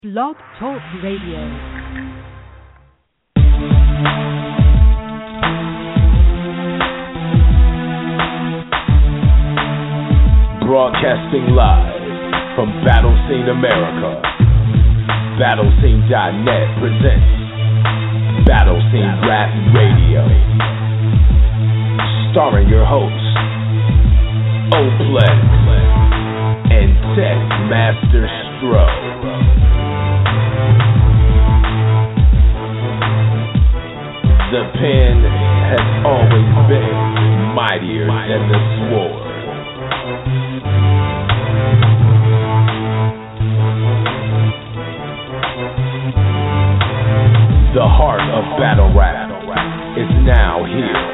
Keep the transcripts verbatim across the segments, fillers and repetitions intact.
Blog Talk Radio. Broadcasting live from Battle Scene America, Battle Scene dot net presents Battle Scene Rap Radio, starring your hosts, Oplex and Tech Master Stro. The pen has always been mightier than the sword. The heart of battle rap is now here.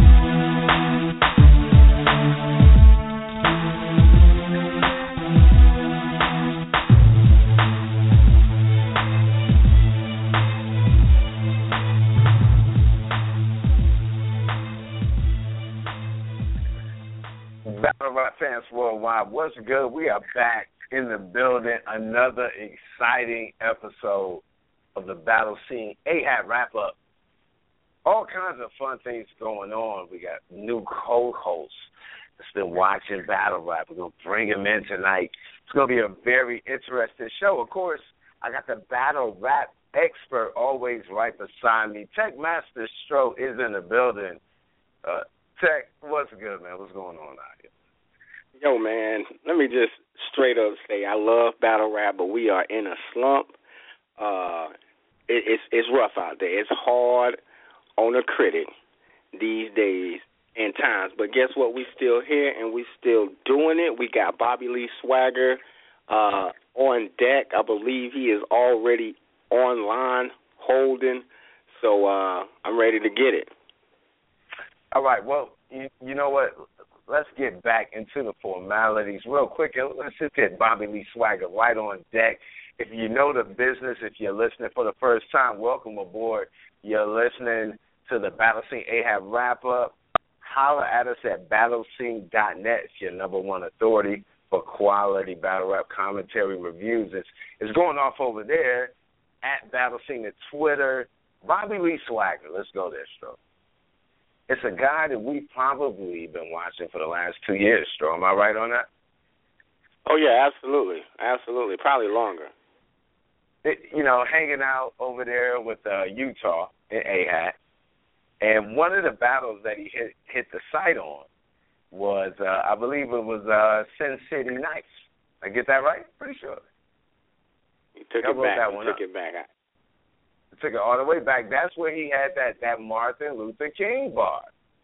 Battle rap fans worldwide, what's good? We are back in the building. Another exciting episode of the Battle Scene A H A T Wrap Up. All kinds of fun things going on. We got new co-hosts that's been watching battle rap. We're going to bring them in tonight. It's going to be a very interesting show. Of course, I got the battle rap expert always right beside me. Tech Master Stro is in the building. Uh, Tech, what's good, man? What's going on out here? Yo, man, let me just straight up say I love battle rap, but we are in a slump. Uh, it, it's it's rough out there. It's hard on a critic these days and times. But guess what? We still here and we still doing it. We got Bobby Lee Swagger uh, on deck. I believe he is already online holding. So uh, I'm ready to get it. All right. Well, you, you know what? Let's get back into the formalities real quick. And let's just get Bobby Lee Swagger right on deck. If you know the business, if you're listening for the first time, welcome aboard. You're listening to the Battle Scene A H A T Wrap Up. Holler at us at battle scene dot net. It's your number one authority for quality battle rap commentary reviews. It's, it's going off over there at Battle Scene at Twitter. Bobby Lee Swagger. Let's go there, Stro. It's a guy that we've probably been watching for the last two years, Stro. Am I right on that? Oh, yeah, absolutely. Absolutely. Probably longer. It, you know, hanging out over there with uh, Utah in A H A T. And one of the battles that he hit, hit the site on was, uh, I believe it was uh, Sin City Nights. I get that right? Pretty sure. He took I it back. That he one took up. it back. Took it all the way back. That's where he had that, that Martin Luther King bar.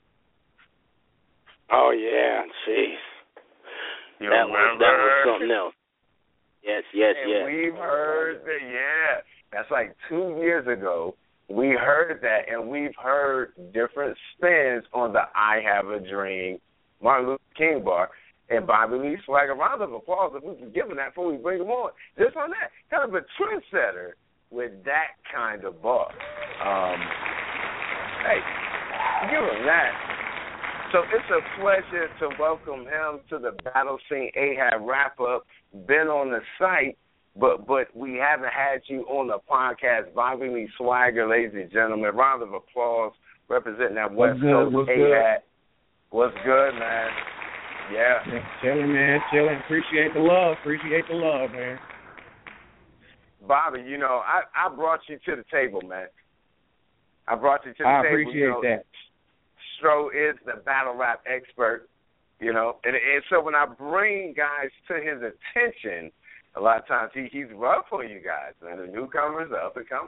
Oh, yeah. Jeez. You that, remember? was, that was something else. Yes, yes, and yes. we've heard that, yeah. That's like two years ago. We heard that, and we've heard different spins on the I Have a Dream Martin Luther King bar. And Bobby Lee Swagger, round of applause if we can give him that before we bring him on. Just on that, kind of a trendsetter with that kind of bar. Um, hey, give him that. So it's a pleasure to welcome him to the Battle Scene A H A T Wrap Up. Been on the site, but but we haven't had you on the podcast. Bobby Lee Swagger, ladies and gentlemen, round of applause representing that West What's Coast good? A H A T. What's good, man? Yeah. Chilling, man, chilling. Appreciate the love. Appreciate the love, man. Bobby, you know, I, I brought you to the table, man. I brought you to the I table. I appreciate you know, that. Stro is the battle rap expert, you know, and, and so when I bring guys to his attention, a lot of times he, he's rough on you guys, man. The newcomers, the up and comers.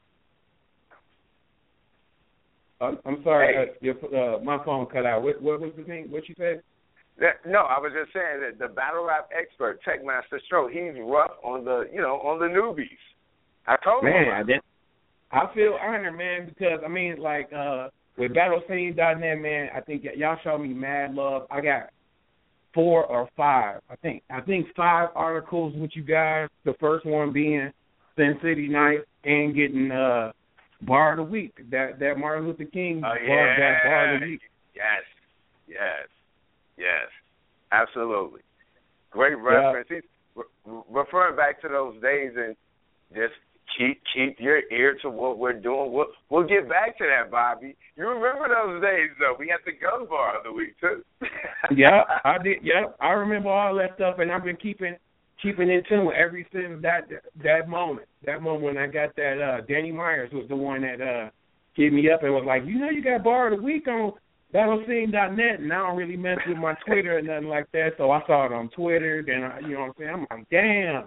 I'm, I'm sorry, Hey. uh, your, uh, my phone cut out. What, what was the thing? What you said? That, no, I was just saying that the battle rap expert, Tech Master Stro, he's rough on the, you know, on the newbies. I told Man, him. I, did, I feel honored, man, because, I mean, like, uh, with battle scene dot net, man, I think y- y'all showed me mad love. I got four or five, I think. I think five articles with you guys, the first one being Sin City Nights and getting uh, Bar of the Week, that, that Martin Luther King Oh, bar, yeah. that Bar of the Week. Yes, yes, yes, absolutely. Great reference. He's re- referring back to those days, and just keep keep your ear to what we're doing. We'll, we'll get back to that, Bobby. You remember those days, though. We had the gun bar of the week, too. yeah, I did. Yeah, I remember all that stuff, and I've been keeping keeping in tune ever since that that moment. That moment when I got that, uh, Danny Myers was the one that uh, hit me up and was like, you know, you got bar of the week on battle scene dot net, and I don't really mess with my Twitter or nothing like that, so I saw it on Twitter. Then, I, you know what I'm saying? I'm like, damn.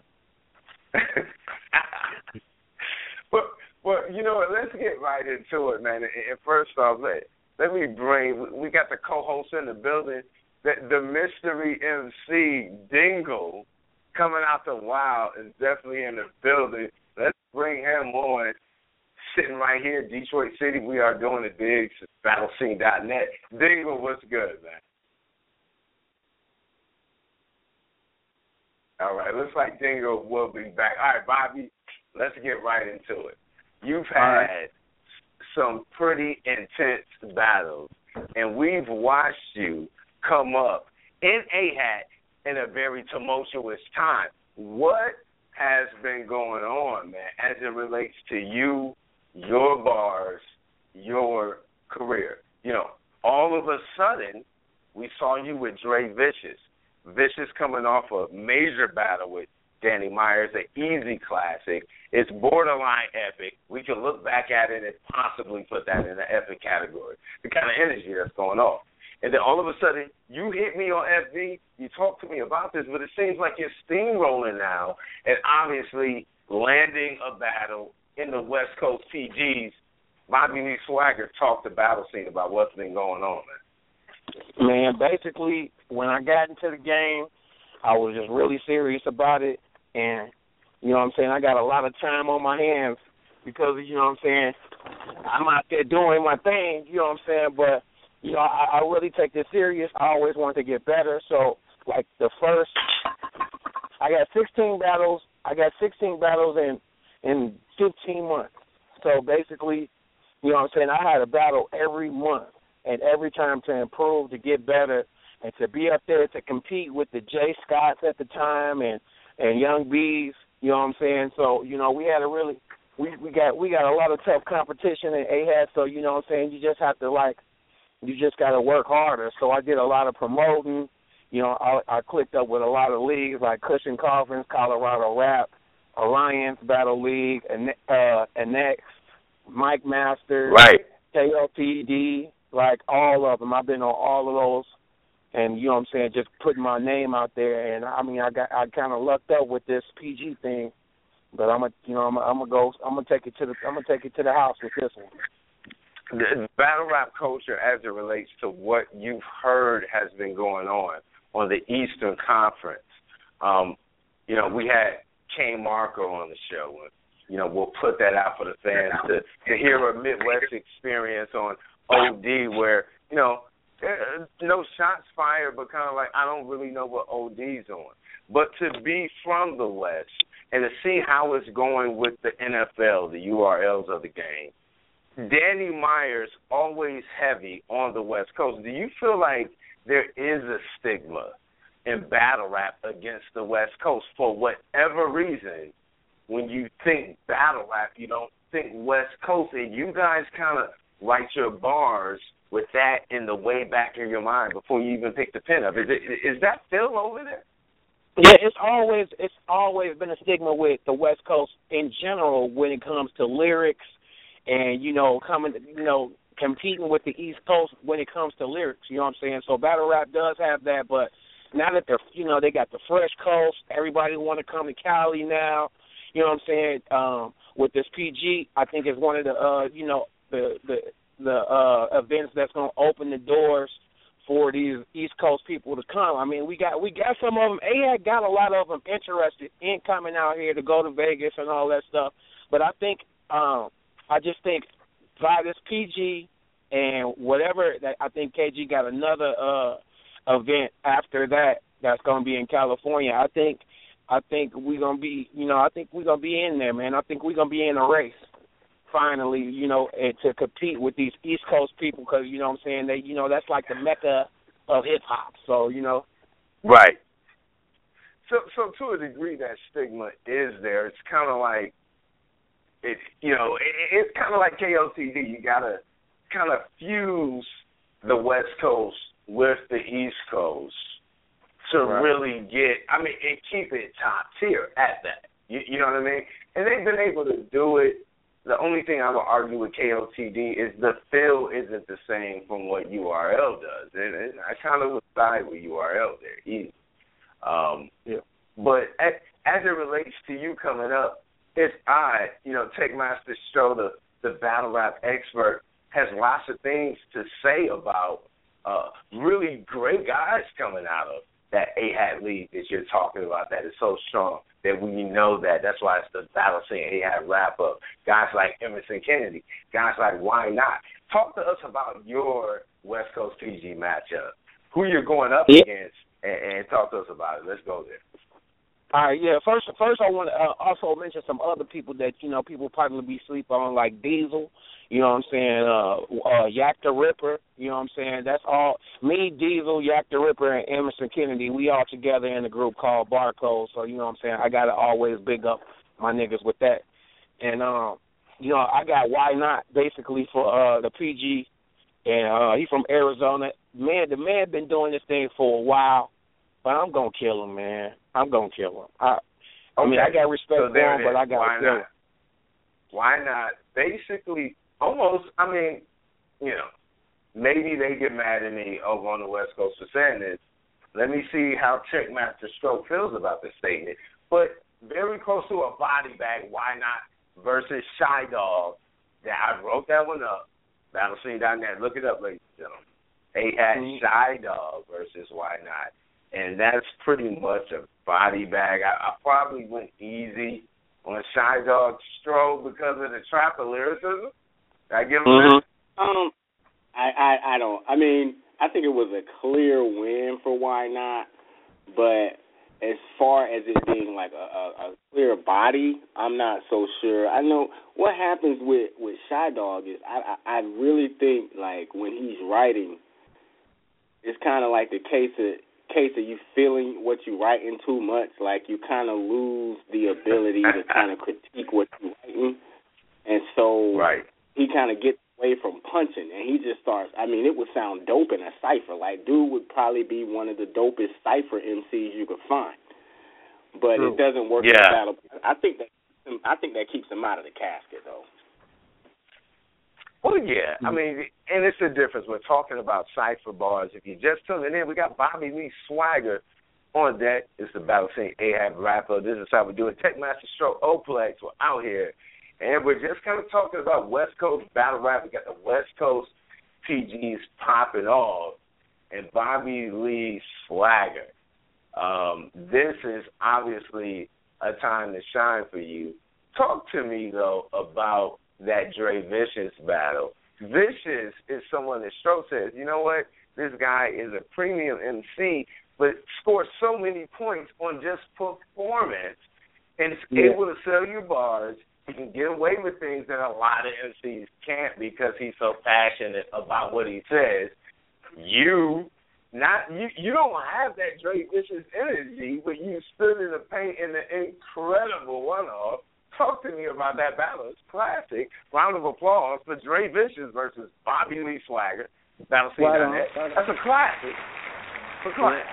But, well, you know what? Let's get right into it, man. And first off, let, let me bring, we got the co-host in the building, the, the mystery M C, Dingle, coming out the wild, is definitely in the building. Let's bring him on. Sitting right here, Detroit City, we are doing it big, battle scene dot net. Dingle, what's good, man? All right, looks like Dingle will be back. All right, Bobby, let's get right into it. You've had right. some pretty intense battles, and we've watched you come up in A HAT in a very tumultuous time. What has been going on, man, as it relates to you, your bars, your career? You know, all of a sudden, we saw you with Dre Vicious. Vicious coming off a major battle with Danny Myers, an easy classic. It's borderline epic. We can look back at it and possibly put that in the epic category, the kind of energy that's going on. And then all of a sudden, you hit me on F B, you talked to me about this, but it seems like you're steamrolling now and obviously landing a battle in the West Coast P Gs. Bobby Lee Swagger talked to Battle Scene about what's been going on, man. Man, basically, when I got into the game, I was just really serious about it. And, you know what I'm saying, I got a lot of time on my hands because, you know what I'm saying, I'm out there doing my thing, you know what I'm saying. But, you know, I, I really take this serious. I always wanted to get better. So, like, the first, I got sixteen battles. I got sixteen battles in, in fifteen months. So, basically, you know what I'm saying, I had a battle every month. And every time to improve, to get better, and to be up there to compete with the Jay Scotts at the time and, and Young B's, you know what I'm saying? So, you know, we had a really we, we got we got a lot of tough competition in A HAT, so you know what I'm saying, you just have to like you just gotta work harder. So I did a lot of promoting, you know, I, I clicked up with a lot of leagues like Cushion Coffins, Colorado Rap, Alliance Battle League, and uh Annex, Mike Masters, right. K L P D. Like, all of them. I've been on all of those, and, you know what I'm saying, just putting my name out there. And, I mean, I got I kind of lucked up with this P G thing, but I'm going to, you know, I'm I'm going to go, I'm going to take it to the, I'm going to take it to the house with this one. The battle rap culture as it relates to what you've heard has been going on on the Eastern Conference. Um, you know, we had Kane Marco on the show, and, you know, we'll put that out for the fans to, to hear a Midwest experience on O D, where, you know, no shots fired, but kind of like, I don't really know what O D's on. But to be from the West and to see how it's going with the N F L, the U R Ls of the game, Danny Myers always heavy on the West Coast. Do you feel like there is a stigma in battle rap against the West Coast for whatever reason? When you think battle rap, you don't think West Coast, and you guys kind of write your bars with that in the way back in your mind before you even pick the pen up. Is it, is that still over there? Yeah, it's always it's always been a stigma with the West Coast in general when it comes to lyrics and, you know, coming you know, competing with the East Coast when it comes to lyrics, you know what I'm saying? So battle rap does have that, but now that they're you know, they got the Fresh Coast, everybody wanna come to Cali now, you know what I'm saying? Um, with this P G, I think it's one of the uh, you know, the the the uh, events that's going to open the doors for these East Coast people to come. I mean, we got we got some of them. A HAT got a lot of them interested in coming out here to go to Vegas and all that stuff. But I think um, I just think by this P G and whatever, that I think K G got another uh, event after that that's going to be in California. I think I think we're gonna be you know I think we're gonna be in there, man. I think we're gonna be in a race. Finally, you know, and to compete with these East Coast people because, you know what I'm saying, they, you know, that's like the mecca of hip-hop, so, you know. Right. So, so to a degree, that stigma is there. It's kind of like it, you know, it, it's kind of like K O T D. You gotta kind of fuse the West Coast with the East Coast to right. really get, I mean, and keep it top tier at that. You, you know what I mean? And they've been able to do it. The only thing I would argue with K O T D is the feel isn't the same from what U R L does. And, and I kind of would side with U R L there, easy. Um, yeah. But as, as it relates to you coming up, it's odd. You know, Techmaster Stro, the, the battle rap expert, has lots of things to say about uh, really great guys coming out of that A-Hat league that you're talking about that is so strong that we know that. That's why it's the Battle Scene A-Hat wrap-up. Guys like Emerson Kennedy, guys like Why Not. Talk to us about your West Coast P G matchup, who you're going up yeah. against, and, and talk to us about it. Let's go there. All right, yeah. First, first I want to uh, also mention some other people that, you know, people probably be sleep on, like Diesel. You know what I'm saying? Uh, uh, Yak the Ripper. You know what I'm saying? That's all. Me, Diesel, Yak the Ripper, and Emerson Kennedy, we all together in a group called Barcode. So, you know what I'm saying? I got to always big up my niggas with that. And, um, you know, I got Why Not, basically, for uh, the P G. And uh, he's from Arizona. Man, the man been doing this thing for a while. But I'm going to kill him, man. I'm going to kill him. I, okay. I mean, I got respect so for him, but I got to kill him. Why not? Basically, almost, I mean, you know, maybe they get mad at me over on the West Coast for saying this. Let me see how Checkmaster Stroke feels about this statement. But very close to a body bag, Why Not versus Shy Dog. That I wrote that one up. Battle Scene dot net. Look it up, ladies and gentlemen. A-Hat mm-hmm. Shy Dog versus Why Not. And that's pretty much a body bag. I, I probably went easy on Shy Dog Stroke because of the trapper lyricism. Did I give him mm-hmm. that? Um, I, I, I don't. I mean, I think it was a clear win for Why Not. But as far as it being like a, a, a clear body, I'm not so sure. I know what happens with, with Shy Dog is I, I, I really think, like, when he's writing, it's kind of like the case of, case of you feeling what you writing too much, like you kind of lose the ability to kind of critique what you're writing. And so right. he kind of gets away from punching, and he just starts, I mean, it would sound dope in a cipher. Like, dude would probably be one of the dopest cipher M Cs you could find. But True. It doesn't work yeah. in battle. I think that I think that keeps him out of the casket, though. Well, yeah. I mean, and it's the difference. We're talking about cipher bars. If you just tuning in, we got Bobby Lee Swagger on deck. It's the Battle Scene A-Hat Rapper. This is how we do it. Techmaster Stroke Oplex. We're out here. And we're just kind of talking about West Coast battle rap. We got the West Coast P Gs popping off. And Bobby Lee Swagger. Um, this is obviously a time to shine for you. Talk to me, though, about that Dre Vicious battle. Vicious is someone that Stroke says, you know what, this guy is a premium M C, but scores so many points on just performance and is yeah. able to sell you bars. He can get away with things that a lot of M Cs can't because he's so passionate about what he says. You not you you don't have that Dre Vicious energy, but you stood in the paint in an incredible one-off. Talk to me about that battle. It's classic. Round of applause for Dre Vicious versus Bobby Lee Swagger. Battle Scene dot net. Right That's a classic. It's a classic.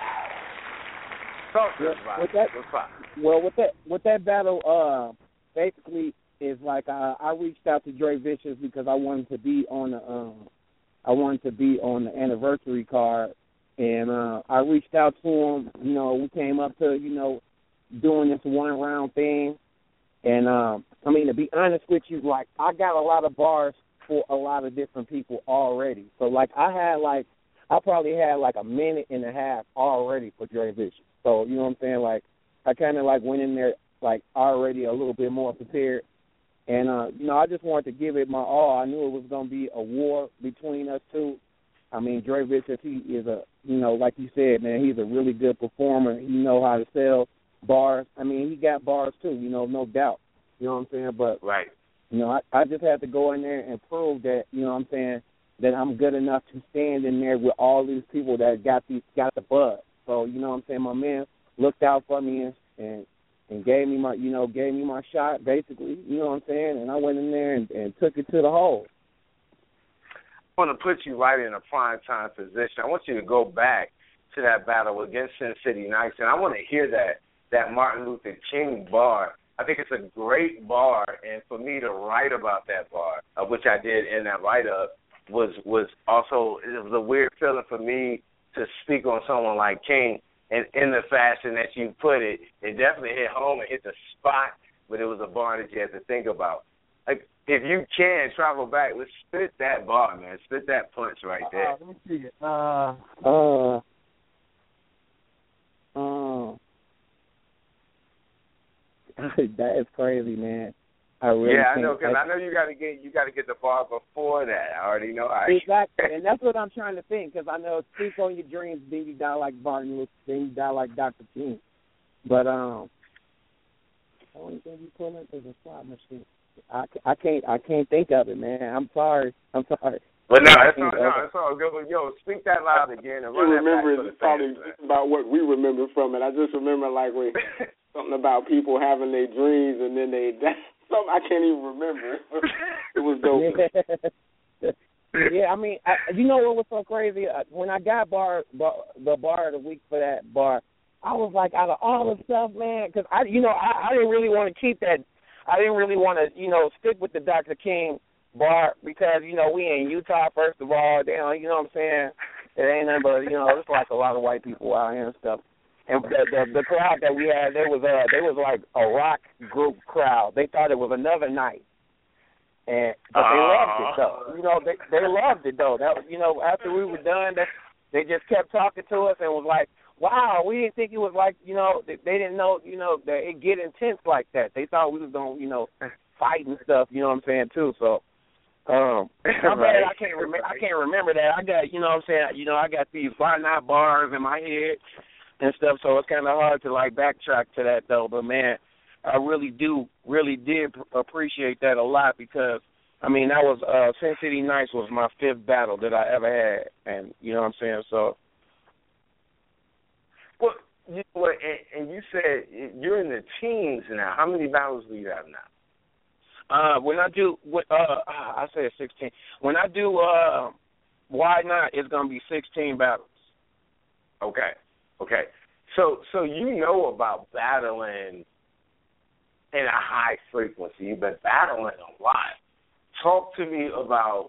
Talk to us about it. Well, with that with that battle, uh, basically is like uh, I reached out to Dre Vicious because I wanted to be on the um, I wanted to be on the anniversary card, and uh, I reached out to him. You know, we came up to you know doing this one round thing. And, um, I mean, to be honest with you, like, I got a lot of bars for a lot of different people already. So, like, I had, like, I probably had, like, a minute and a half already for Dre Vicious. So, you know what I'm saying? Like, I kind of, like, went in there, like, already a little bit more prepared. And, uh, you know, I just wanted to give it my all. I knew it was going to be a war between us two. I mean, Dre Vicious, he is a, you know, like you said, man, he's a really good performer. He know how to sell bars. I mean, he got bars too, you know, no doubt. You know what I'm saying? But, right. you know, I, I just had to go in there and prove that, you know what I'm saying, that I'm good enough to stand in there with all these people that got these got the buzz. So, you know what I'm saying, my man looked out for me, and, and and gave me my, you know, gave me my shot, basically. You know what I'm saying? And I went in there and, and took it to the hole. I want to put you right in a prime time position. I want you to go back to that battle against Sin City Knights, and I want to hear that that Martin Luther King bar. I think it's a great bar, and for me to write about that bar, uh, which I did in that write-up, was was also, it was a weird feeling for me to speak on someone like King, and in the fashion that you put it, it definitely hit home and hit the spot, but it was a bar that you had to think about. Like, if you can travel back, let's spit that bar, man. Spit that punch right there. Uh, let me see it. Uh, uh, uh, that is crazy, man. I really yeah, I can't, know, because I, I know you got to get you got to get the bar before that. I already know. I, exactly, and that's what I'm trying to think, because I know speak on your dreams, then you die like Martin Luther, then you die like Doctor King. But um, the only thing you pull up is a slot machine. I, I can't I can't think of it, man. I'm sorry. I'm sorry. But no, it's all, no, it's all good. Yo, speak that loud again and run you that remember back for the probably fans, about what we remember from it. I just remember like we something about people having their dreams and then they something I can't even remember. It was dope. Yeah, yeah I mean, I, you know what was so crazy? When I got bar, bar the bar of the week for that bar, I was like, out of all the stuff, man, because I, you know, I, I didn't really want to keep that. I didn't really want to, you know, stick with the Doctor King bar because, you know, we in Utah, first of all. They don't, you know what I'm saying? It ain't nothing but, you know, it's like a lot of white people out here and stuff. And the, the, the crowd that we had, there was uh, there was like a rock group crowd. They thought it was another night. And but they uh, loved it though. You know, they they loved it though. That you know, after we were done, they, they just kept talking to us and was like, wow, we didn't think it was like, you know, they, they didn't know, you know, that it get intense like that. They thought we was going to, you know, fight and stuff, you know what I'm saying, too. So, um, I'm right. bad I can't, remember, I can't remember that. I got, you know what I'm saying, you know, I got these bar night bars in my head and stuff, so it's kind of hard to, like, backtrack to that, though. But, man, I really do, really did appreciate that a lot because, I mean, that was, uh, Sin City Knights was my fifth battle that I ever had, and, you know what I'm saying, so. Well, you know what, and, and you said you're in the teens now. How many battles do you have now? Uh, when I do, uh, I say sixteen. When I do, uh, Why Not, it's gonna be sixteen battles. Okay, okay. So, so you know about battling in a high frequency. You've been battling a lot. Talk to me about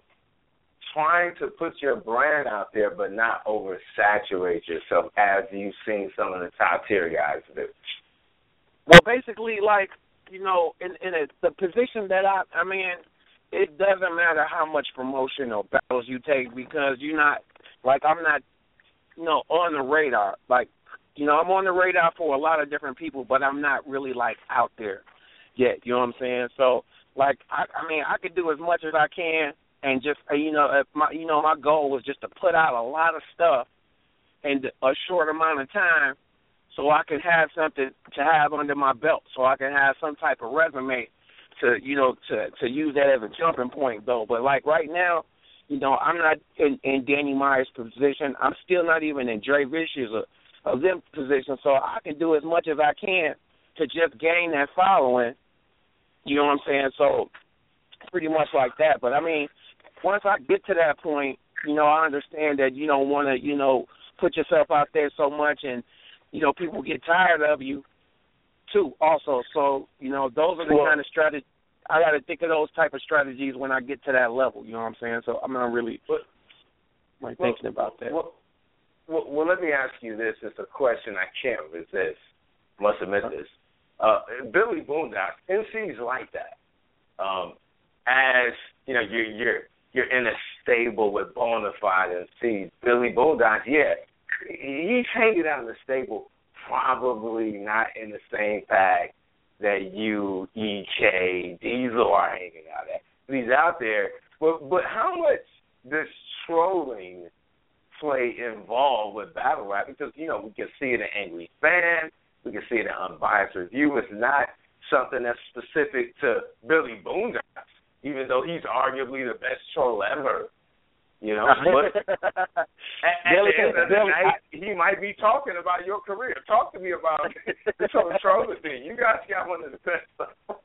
trying to put your brand out there but not oversaturate yourself as you've seen some of the top tier guys do. Well, basically, like, you know, in, in a, the position that I, I mean, it doesn't matter how much promotion or battles you take because you're not, like, I'm not, you know, on the radar. Like, you know, I'm on the radar for a lot of different people, but I'm not really, like, out there yet, you know what I'm saying? So, like, I, I mean, I could do as much as I can. And just, you know, my, you know, my goal was just to put out a lot of stuff in a short amount of time so I can have something to have under my belt, so I can have some type of resume to, you know, to, to use that as a jumping point, though. But, like, right now, you know, I'm not in, in Danny Myers' position. I'm still not even in Dre Vicious or, or them position, so I can do as much as I can to just gain that following, you know what I'm saying? So pretty much like that. But, I mean, once I get to that point, you know, I understand that you don't want to, you know, put yourself out there so much and, you know, people get tired of you, too, also. So, you know, those are the well, kind of strategies. I got to think of those type of strategies when I get to that level, you know what I'm saying? So I'm not really well, like, well, thinking about that. Well, well, well, let me ask you this. It's a question I can't resist. Must admit this. Uh, Billy Boondocks, M Cs like that. Um, as, you know, you're, you're, you're in a stable with bona fide M Cs. Billy Boondocks, yeah, he's hanging out in the stable, probably not in the same bag that you, E K, Diesel are hanging out at. He's out there. But, but how much does trolling play involved with battle rap? Because, you know, we can see it in Angry Fan. We can see it in Unbiased Review. It's not something that's specific to Billy Boondocks, even though he's arguably the best troll ever. You know, but at, at the end of the night, he might me talking about your career. Talk to me about this whole trolling thing. You guys got one of the best stuff.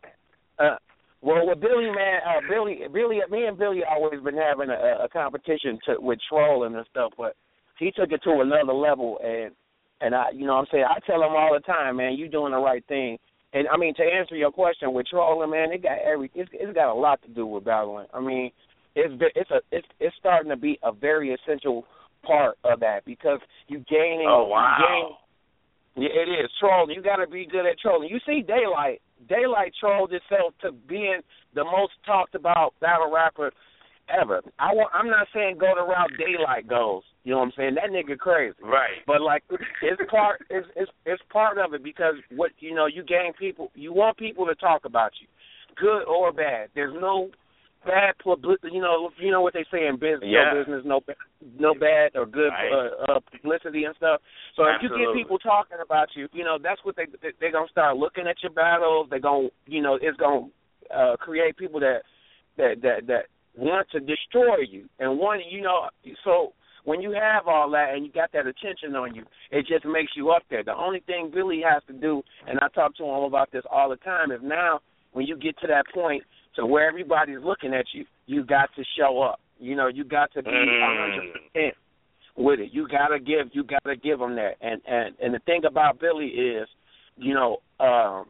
Uh, well, with Billy, man, uh, Billy, Billy, me and Billy always been having a, a competition to, with trolling and stuff, but he took it to another level, and and I, you know, what I'm saying, I tell him all the time, man, you doing the right thing. And I mean, to answer your question with trolling, man, it got every, it's, it's got a lot to do with battling. I mean, it's it's a it's it's starting to be a very essential part of that because you gaining. Oh wow. You gain, yeah, it is trolling. You got to be good at trolling. You see, Daylight. Daylight trolled itself to being the most talked about battle rapper ever. I want, I'm not saying go the route Daylight goes. You know what I'm saying? That nigga crazy. Right. But like it's part it's it's it's part of it because what you know, you gain people you want people to talk about you. Good or bad. There's no bad publicity, you know, you know what they say in business, yeah. no business, no no bad or good right. uh, uh, publicity and stuff. So Absolutely. if you get people talking about you, you know, that's what they they they're gonna start looking at your battles. They're gonna, you know, it's gonna uh, create people that that that that want to destroy you and want, you know, so. When you have all that and you got that attention on you, it just makes you up there. The only thing Billy has to do, and I talk to him about this all the time, is now when you get to that point to where everybody's looking at you, you got to show up. You know, you got to be one hundred percent with it. You got to give, you got to give them that. And, and and the thing about Billy is, you know, um,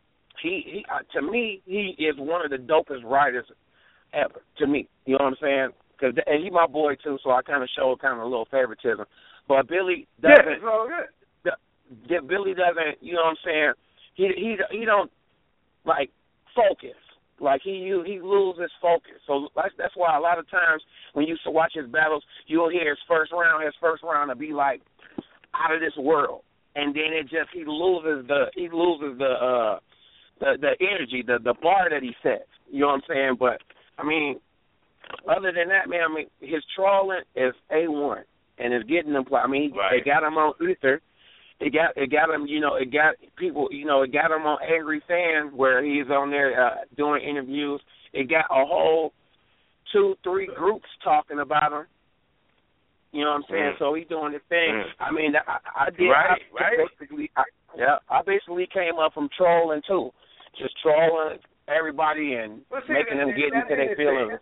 he he uh, to me he is one of the dopest writers ever. To me, you know what I'm saying? Cause, and he my boy too, so I kind of show kind of a little favoritism. But Billy doesn't. Yeah, it's all good. The, Billy doesn't. You know what I'm saying? He he he don't like focus. Like he he loses focus. So that's that's why a lot of times when you watch his battles, you'll hear his first round, his first round to be like out of this world, and then it just he loses the he loses the uh the the energy, the the bar that he sets. You know what I'm saying? But I mean. Other than that, man, I mean, his trolling is A one, and it's getting them. I mean, right. It got him on Ether. It got it got him. You know, it got people. You know, it got him on Angry Fan, where he's on there uh, doing interviews. It got a whole two, three groups talking about him. You know what I'm saying? Mm. So he's doing his thing. Mm. I mean, I, I did. Right, I, right. Basically, I, yeah, I basically came up from trolling too, just trolling everybody and well, see, making them get into their feelings.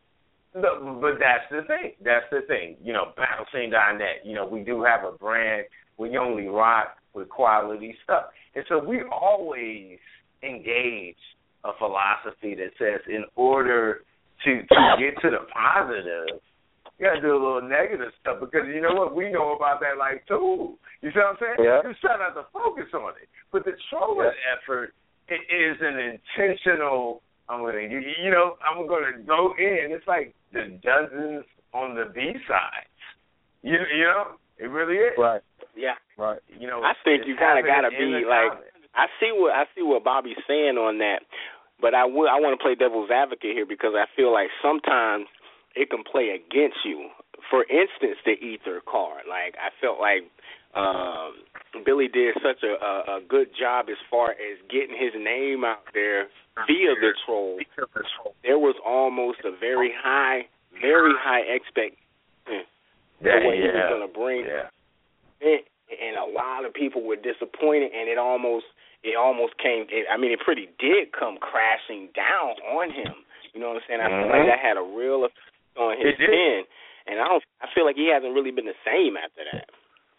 No, but that's the thing. That's the thing. You know, battle scene dot net, you know, we do have a brand. We only rock with quality stuff. And so we always engage a philosophy that says in order to, to get to the positive, you got to do a little negative stuff because, you know what, we know about that like too. You see what I'm saying? Yeah. You try not to focus on it. But the trolling yeah. effort, it is an intentional I'm gonna, you, you know, I'm gonna go in. It's like the dozens on the B sides. You, you know, it really is. Right. Yeah. Right. You know, I think you kind of gotta be like. Comment. I see what I see what Bobby's saying on that, but I will. I want to play devil's advocate here because I feel like sometimes it can play against you. For instance, the Ether card. Like I felt like um, Billy did such a, a, a good job as far as getting his name out there via the troll. There was almost a very high, very high expectation yeah, for what yeah. he was going to bring. Yeah. And, and a lot of people were disappointed, and it almost, it almost came. It, I mean, it pretty did come crashing down on him. You know what I'm saying? I mm-hmm. feel like that had a real effect on his pen, and I don't. I feel like he hasn't really been the same after that.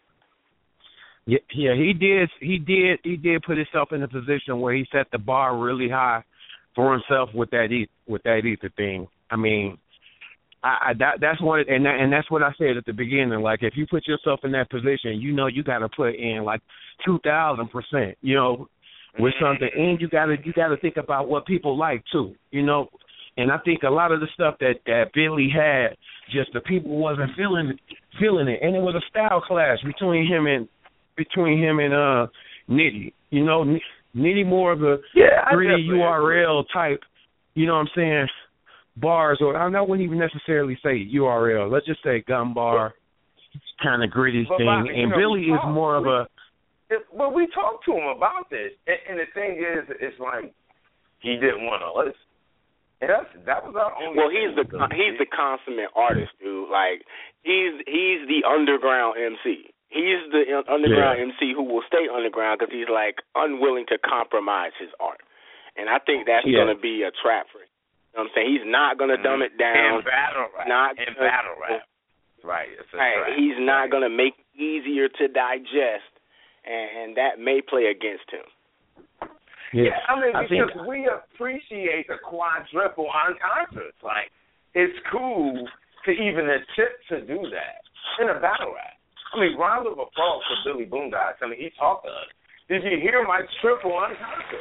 Yeah, yeah, he did. He did. He did put himself in a position where he set the bar really high for himself with that with that Ether thing. I mean, I, I that that's one, and that, and that's what I said at the beginning. Like, if you put yourself in that position, you know, you got to put in like two thousand percent. You know, with something, and you got to you got to think about what people like too. You know, and I think a lot of the stuff that that Billy had, just the people wasn't feeling feeling it, and it was a style clash between him and. Between him and uh Nitty, you know, Nitty more of a yeah, gritty U R L type, you know what I'm saying, bars, or I wouldn't even necessarily say U R L. Let's just say gun bar, kind of gritty but thing. Bobby, and know, Billy is talk, more we, of a. It, well, we talked to him about this, and, and the thing is, it's like he didn't want to listen. And that's, that was our only. Well, he's the he's the consummate artist, dude. Like he's he's the underground M C. He's the underground yeah. M C who will stay underground because he's like unwilling to compromise his art, and I think that's yeah. going to be a trap for him. You know what I'm saying? He's not going to mm-hmm. dumb it down. In battle rap. Not in gonna, battle rap. Right. It's a right. trap. He's not right. going to make it easier to digest, and, and that may play against him. Yeah, I mean, I because think, we appreciate the quadruple entendres. Like, it's cool to even attempt to do that in a battle rap. I mean, round of applause for Billy Boondocks. I mean, he talked to us. Did you hear my triple entendre?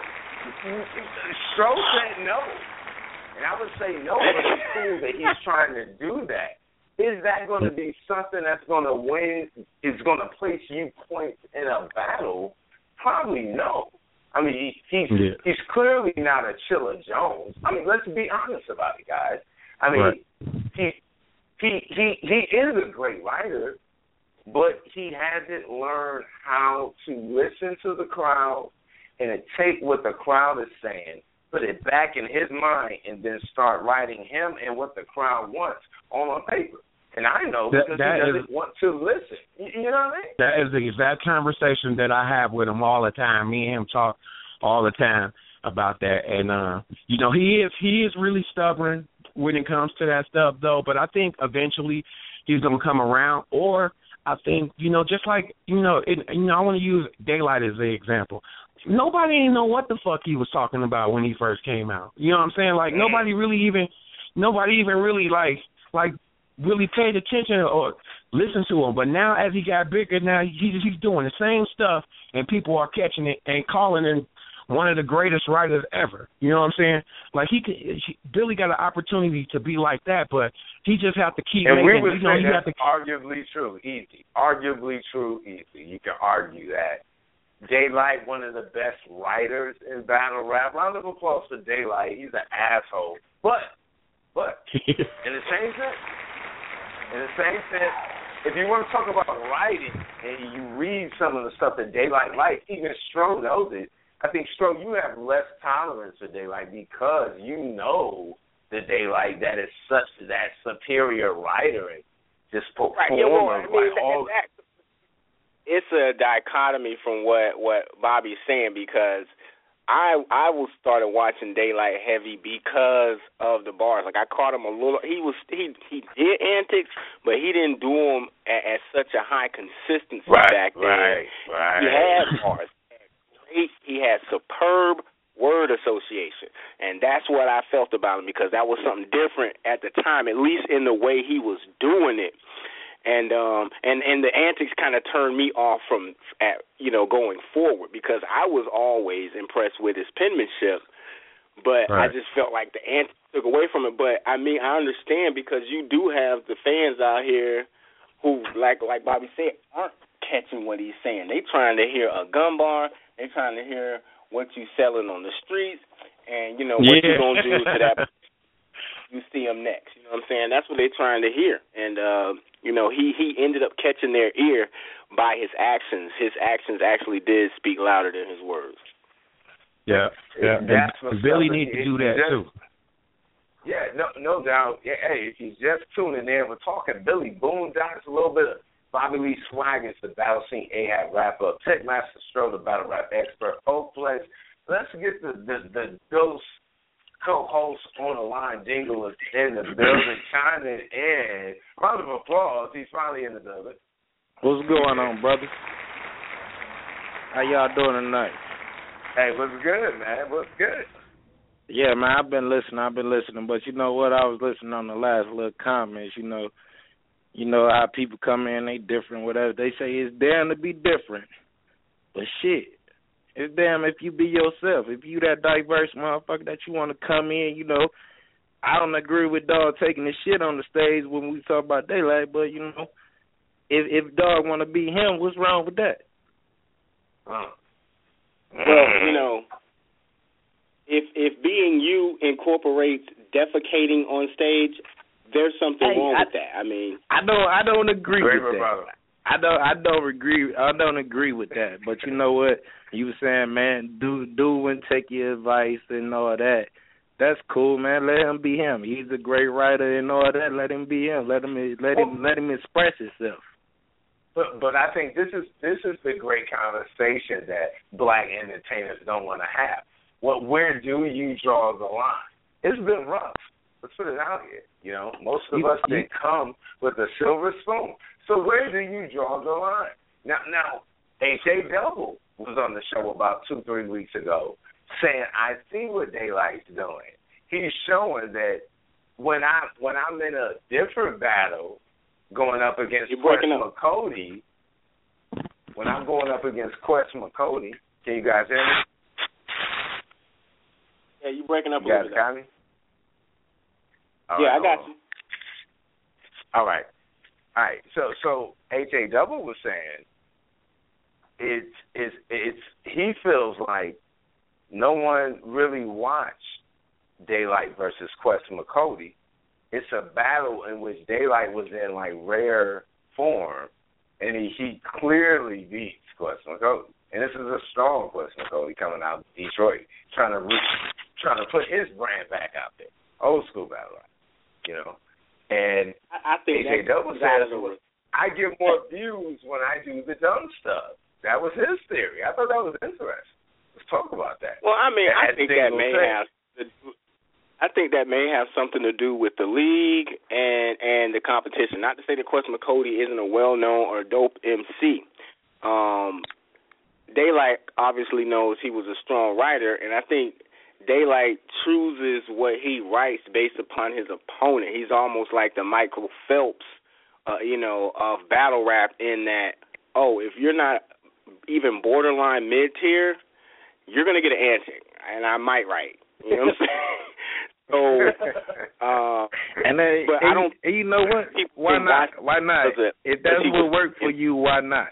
Stro said no. And I would say no, but it's cool that he's trying to do that. Is that going to be something that's going to win, is going to place you points in a battle? Probably no. I mean, he, he's yeah. he's clearly not a Chilla Jones. I mean, let's be honest about it, guys. I mean, right. he he he he is a great writer, but he hasn't learned how to listen to the crowd and to take what the crowd is saying, put it back in his mind, and then start writing him and what the crowd wants on a paper. And I know that, because that he doesn't is, want to listen. You, you know what I mean? That is the exact conversation that I have with him all the time. Me and him talk all the time about that. And, uh, you know, he is he is really stubborn when it comes to that stuff, though. But I think eventually he's going to come around. Or I think, you know, just like, you know, it, you know, I want to use Daylight as the example. Nobody didn't know what the fuck he was talking about when he first came out. You know what I'm saying? Like, nobody really even, nobody even really, like, like, really paid attention or listened to him. But now as he got bigger, now he's, he's doing the same stuff, and people are catching it and calling him one of the greatest writers ever. You know what I'm saying? Like, he, could, he Billy got an opportunity to be like that, but he just have to keep and making, we would you know, say he that's have to, arguably true, easy. Arguably true, easy. You can argue that. Daylight, one of the best writers in battle rap. Round of applause for Daylight. He's an asshole. But, but, in the same sense, in the same sense, if you want to talk about writing and you read some of the stuff that Daylight likes, even Stro knows it. I think, Stro, you have less tolerance for Daylight because you know the Daylight that is such that superior writer and just performer. Right, yeah, well, I mean, like all, that, it's a dichotomy from what, what Bobby's saying because I I was started watching Daylight heavy because of the bars. Like I caught him a little. He was he he did antics, but he didn't do them at, at such a high consistency right, back then. Right, right. He had bars. He, he had superb word association, and that's what I felt about him because that was something different at the time, at least in the way he was doing it. And um and, and the antics kind of turned me off from at you know going forward because I was always impressed with his penmanship, but right. I just felt like the antics took away from it. But I mean I understand because you do have the fans out here who like like Bobby said aren't catching what he's saying. They trying to hear a gun bar. They trying to hear what you selling on the streets, and you know what yeah. you gonna do to that. You see him next. You know what I'm saying? That's what they're trying to hear. And, uh, you know, he, he ended up catching their ear by his actions. His actions actually did speak louder than his words. Yeah. yeah. And Billy needs to do that, just, too. Yeah, no no doubt. Yeah, hey, if you're just tuning in, we're talking Billy Boondocks, a little bit of Bobby Lee Swagger, the Battle Scene A-Hat wrap-up, Tech Master Stro, the Battle Rap expert, Oakflex. Let's get the, the, the dose co-host on the line, Jingle is in the building, chiming in. Round of applause. He's finally in the building. What's going on, brother? How y'all doing tonight? Hey, what's good, man? What's good? Yeah, man, I've been listening. I've been listening. But you know what? I was listening on the last little comments. You know, you know how people come in, they different, whatever. They say it's damn to be different. But shit. It's damn if you be yourself. If you that diverse motherfucker that you want to come in, you know, I don't agree with Dog taking the shit on the stage when we talk about Daylight, but, you know, if if Dog want to be him, what's wrong with that? Oh. Well, you know, if if being you incorporates defecating on stage, there's something hey, wrong I, with that. I mean, I don't I don't agree with that. Brother. I don't I don't agree I don't agree with that. But you know what? You were saying, man, do do and take your advice and all that. That's cool, man. Let him be him. He's a great writer and all that. Let him be him. Let him let him let him express himself. But but I think this is this is the great conversation that black entertainers don't want to have. Well, where do you draw the line? It's been rough. Let's put it out here. You know, most of us didn't come with a silver spoon. So where do you draw the line? Now, now, H A Double was on the show about two, three weeks ago saying, I see what Daylight's doing. He's showing that when I when I'm in a different battle, going up against Quest McCody, when I'm going up against Quest McCody, can you guys hear me? Yeah, you breaking up a you little bit. You guys got me? All yeah, right, I got you. All right. All right. So so H A Double was saying it's it's it's he feels like no one really watched Daylight versus Quest McCody. It's a battle in which Daylight was in like rare form, and he, he clearly beats Quest McCody. And this is a strong Quest McCody coming out of Detroit, trying to reach, trying to put his brand back out there. Old school battle rap, you know. And I, I think H A Double says, I get more views when I do the dumb stuff. That was his theory. I thought that was interesting. Let's talk about that. Well, I mean, I and think that may have. I think that may have something to do with the league and and the competition. Not to say that Quest McCody isn't a well-known or dope M C. Um, Daylight obviously knows he was a strong writer, and I think Daylight chooses what he writes based upon his opponent. He's almost like the Michael Phelps, uh, you know, of battle rap in that, oh, if you're not even borderline mid-tier, you're going to get an antic, and I might write. You know what I'm saying? So, uh, and then, but and, I don't. And you know what? Why not? Why not? If that's what worked for you, why not?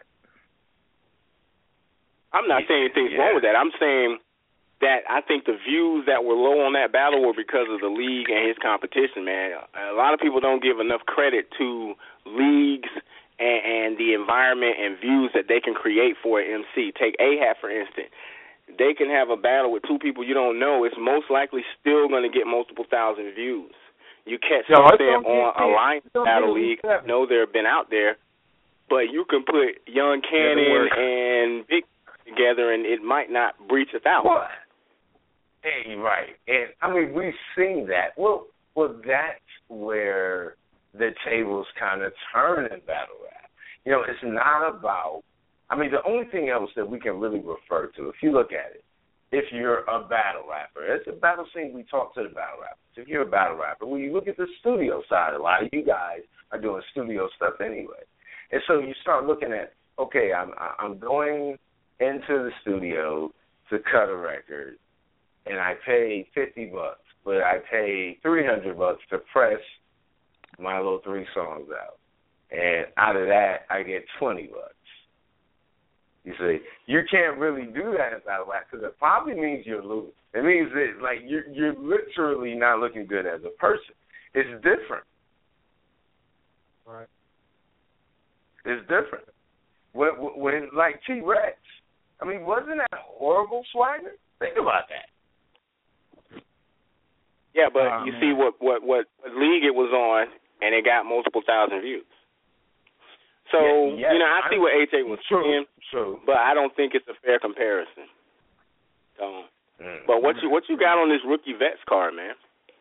I'm not saying anything's yeah. wrong with that. I'm saying that I think the views that were low on that battle were because of the league and his competition, man. A lot of people don't give enough credit to leagues and, and the environment and views that they can create for an M C. Take A H A for instance. They can have a battle with two people you don't know. It's most likely still going to get multiple thousand views. You catch Yo, something on Alliance Battle League, know they've been out there, but you can put Young Cannon and Big together, and it might not breach a thousand. Well, hey, right. And, I mean, we've seen that. Well, well, that's where the tables kind of turn in battle rap. You know, it's not about, I mean, the only thing else that we can really refer to, if you look at it, if you're a battle rapper, it's a battle scene, we talk to the battle rappers. If you're a battle rapper, when you look at the studio side, a lot of you guys are doing studio stuff anyway. And so you start looking at, okay, I'm I'm going into the studio to cut a record, and I pay fifty bucks, but I pay three hundred bucks to press my little three songs out. And out of that, I get twenty bucks. You see, you can't really do that in battle rap because it probably means you're losing. It means that, like, you're, you're literally not looking good as a person. It's different. Right. It's different. When, when like, T-Rex, I mean, wasn't that horrible swagger? Think about that. Yeah, but oh, you man. see what, what, what league it was on, and it got multiple thousand views. So, yes, yes, you know, I see what H A was true, saying, true. but I don't think it's a fair comparison. So, mm. But what you what you got on this rookie vets card, man?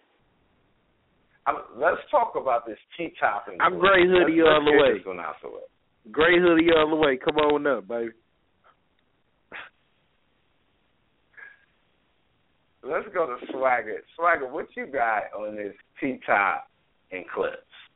I'm, let's talk about this T-top. I'm Gray Hoodie all the way. Gray Hoodie all the way. Come on up, baby. Let's go to Swagger. Swagger, what you got on this T-top and Clips?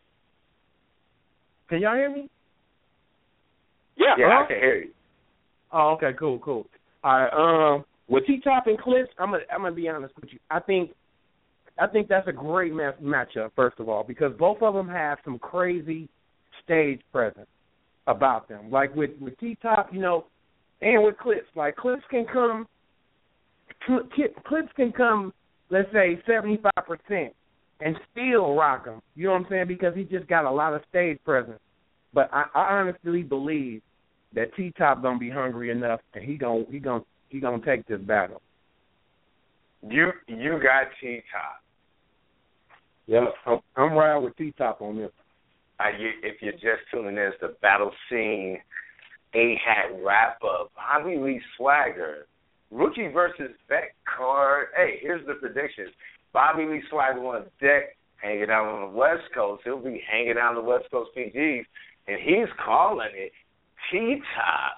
Can y'all hear me? Yeah, yeah, huh? I can hear you. Oh, okay, cool, cool. All right, um, with T-Top and Clips, I'm gonna I'm gonna be honest with you. I think I think that's a great ma- matchup. First of all, because both of them have some crazy stage presence about them. Like with with T-Top, you know, and with Clips, like Clips can come, Clips can come, let's say seventy-five percent, and still rock them. You know what I'm saying? Because he just got a lot of stage presence. But I, I honestly believe that T-Top gonna be hungry enough, and he gonna he gonna he gonna take this battle. You you got T-Top. Yeah, I'm, I'm riding with T-Top on this. Uh, you, if you're just tuning in, it's the Battle Scene A-Hat wrap-up. Bobby Lee Swagger, rookie versus vet card. Hey, here's the predictions. Bobby Lee Swagger on deck, hanging out on the West Coast. He'll be hanging out on the West Coast P Gs, and he's calling it T-Top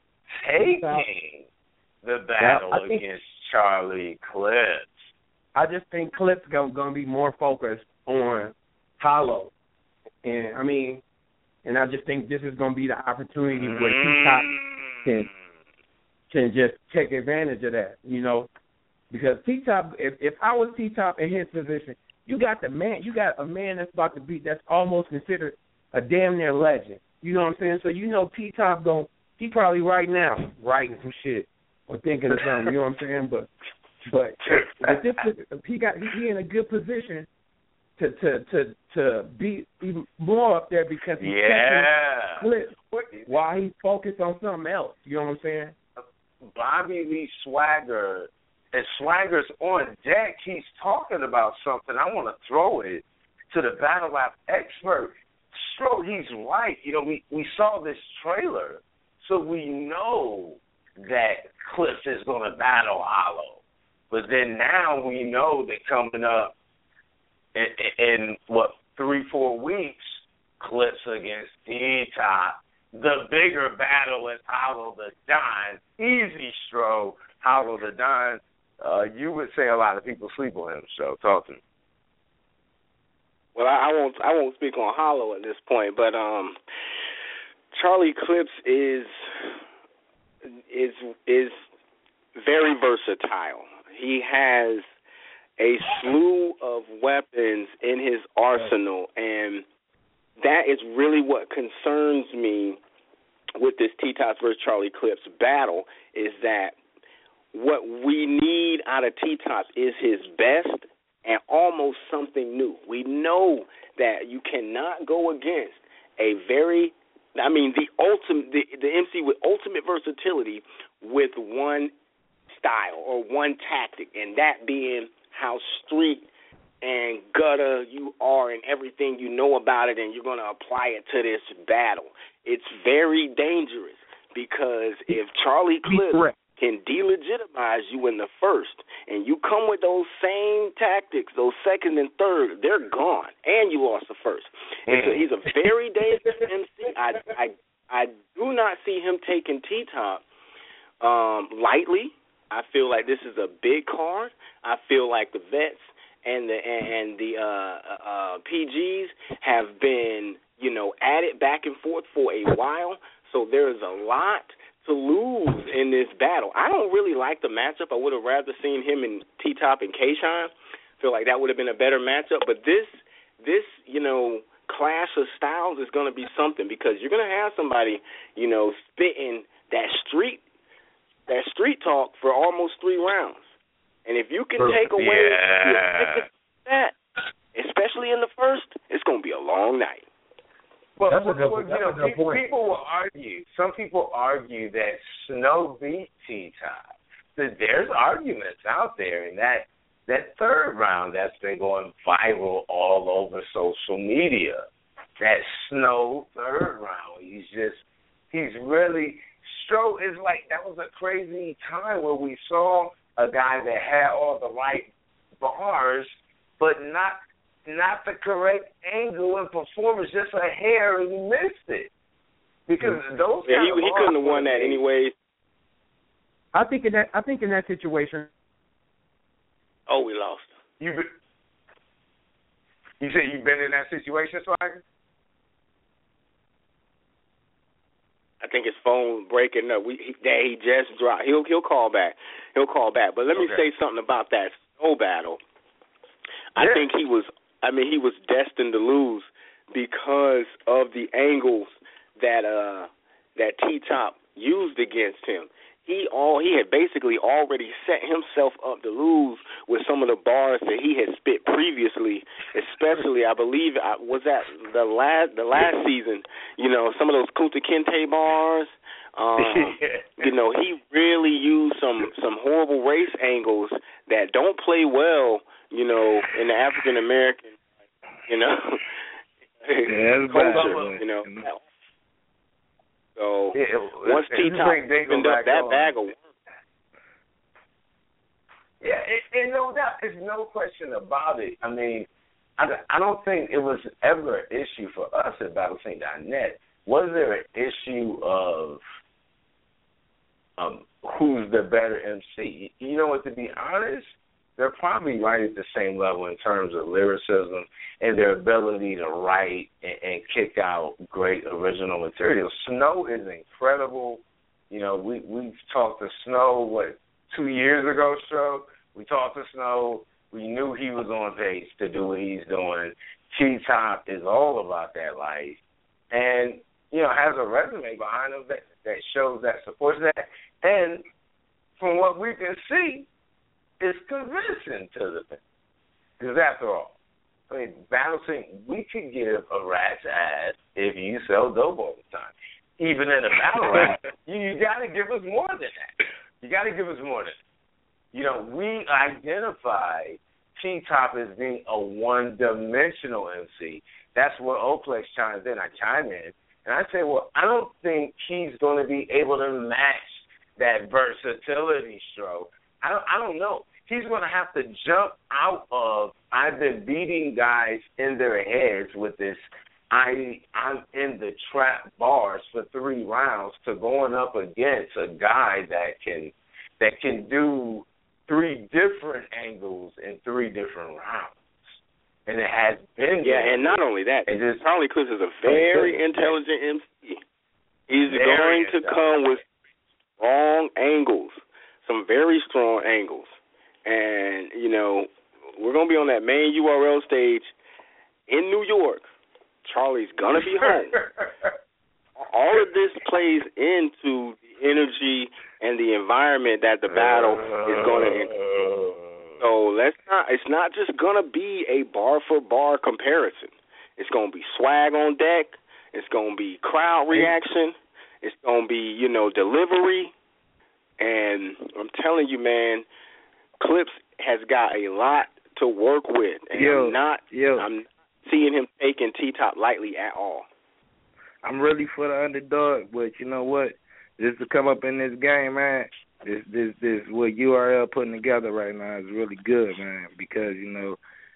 taking the battle yeah, think, against Charlie Clips. I just think Clips going to be more focused on Hollow. And, I mean, and I just think this is going to be the opportunity where T-Top can, can just take advantage of that, you know. Because T-Top, if, if I was T-Top in his position, you got the man, you got a man that's about to be, that's almost considered a damn near legend. You know what I'm saying? So you know T-Top going, he probably right now writing some shit or thinking of something, you know what I'm saying? But but with this, he got he in a good position to to to to be even more up there because he's yeah. catching Clips while he's focused on something else. You know what I'm saying? Bobby Lee Swagger, and Swagger's on deck. He's talking about something. I want to throw it to the battle rap expert. Stro, he's right. You know, we, we saw this trailer, so we know that Clips is going to battle Hollow. But then now we know that coming up in, in what, three, four weeks, Clips against T-Top. The bigger battle is Hollow the Don. Easy, Stro. Hollow the Don. Uh, you would say a lot of people sleep on him, so talk to me. Well, I, I won't. I won't speak on Hollow at this point, but um, Charlie Clips is is is very versatile. He has a slew of weapons in his arsenal, and that is really what concerns me with this T-Top versus Charlie Clips battle, is that what we need out of T-Top is his best and almost something new. We know that you cannot go against a very, I mean, the ultimate, the, the M C with ultimate versatility with one style or one tactic, and that being how street and gutter you are and everything you know about it, and you're going to apply it to this battle. It's very dangerous because if Charlie Clips can delegitimize you in the first, and you come with those same tactics, those second and third, they're gone, and you lost the first. And so he's a very dangerous M C. I, I, I do not see him taking T-Top um, lightly. I feel like this is a big card. I feel like the vets and the and, and the uh, uh, P Gs have been, you know, at it back and forth for a while. So there is a lot to lose in this battle. I don't really like the matchup. I would have rather seen him and T-Top and K-Shine. Feel like that would have been a better matchup. But this, this, you know, clash of styles is going to be something, because you're going to have somebody, you know, spitting that street, that street talk for almost three rounds. And if you can take away yeah. that, especially in the first, it's going to be a long night. Well, that's a good, well, that's you know, a good people, point. people will argue. Some people argue that Snow beat T-Top. So there's arguments out there, and that that third round that's been going viral all over social media. That Snow third round. He's just, he's really, Stro is like, that was a crazy time where we saw a guy that had all the right bars, but not not the correct angle and performance, just a hair, and he missed it. Because those yeah, he, kind of he couldn't have won that anyway. I think in that I think in that situation. Oh, we lost. You you said you've been in that situation, Swagger? I think his phone breaking up. We he, that he just dropped. He'll he'll call back. He'll call back. But let me okay. say something about that Snow battle. I yeah. think he was. I mean, he was destined to lose because of the angles that uh, that T-Top used against him. He all he had basically already set himself up to lose with some of the bars that he had spit previously. Especially, I believe, was that the last the last season. You know, some of those Kunta Kinte bars. Um, you know, he really used some some horrible race angles that don't play well, you know, in the African American, you know, Yeah, that's culture, bad, you know. You know? So Yeah, once it- T it- Top they- they go opened up back that on. bag of Yeah, and, and no doubt, there's no question about it. I mean, I, I don't think it was ever an issue for us at battle scene dot net. Was there an issue of um, who's the better M C? You know what, to be honest, they're probably right at the same level in terms of lyricism and their ability to write and, and kick out great original material. Snow is incredible. You know, we, we've talked to Snow, what, two years ago, so we talked to Snow. We knew he was on pace to do what he's doing. T-Top is all about that life. And, you know, has a resume behind him that, that shows that, supports that. And from what we can see, it's convincing to the thing. Because after all, I mean, battle scene, we could give a rat's ass if you sell dope all the time. Even in a battle rap, you, you got to give us more than that. You got to give us more than that. You know, we identify T-Top as being a one-dimensional M C. That's where Oplex chimes in. I chime in, and I say, well, I don't think he's going to be able to match that versatility stroke. I don't, I don't know. He's going to have to jump out of, I've been beating guys in their heads with this, I, I'm in the trap bars for three rounds, to going up against a guy that can that can do three different angles in three different rounds. And it has been. Yeah, and not only that, just, Charlie Clips is a very intelligent M C. He's very going to intelligent. come with strong angles, some very strong angles. And, you know, we're going to be on that main U R L stage in New York. Charlie's going to be home. All of this plays into the energy and the environment that the battle is going to enter. So let's not. It's not just going to be a bar for bar comparison. It's going to be swag on deck. It's going to be crowd reaction. It's going to be, you know, delivery. And I'm telling you, man, Clips has got a lot to work with. And yo, I'm not. Yo. I'm not seeing him taking T-Top lightly at all. I'm really for the underdog, but you know what? Just to come up in this game, man, this this this what U R L putting together right now is really good, man, because, you know,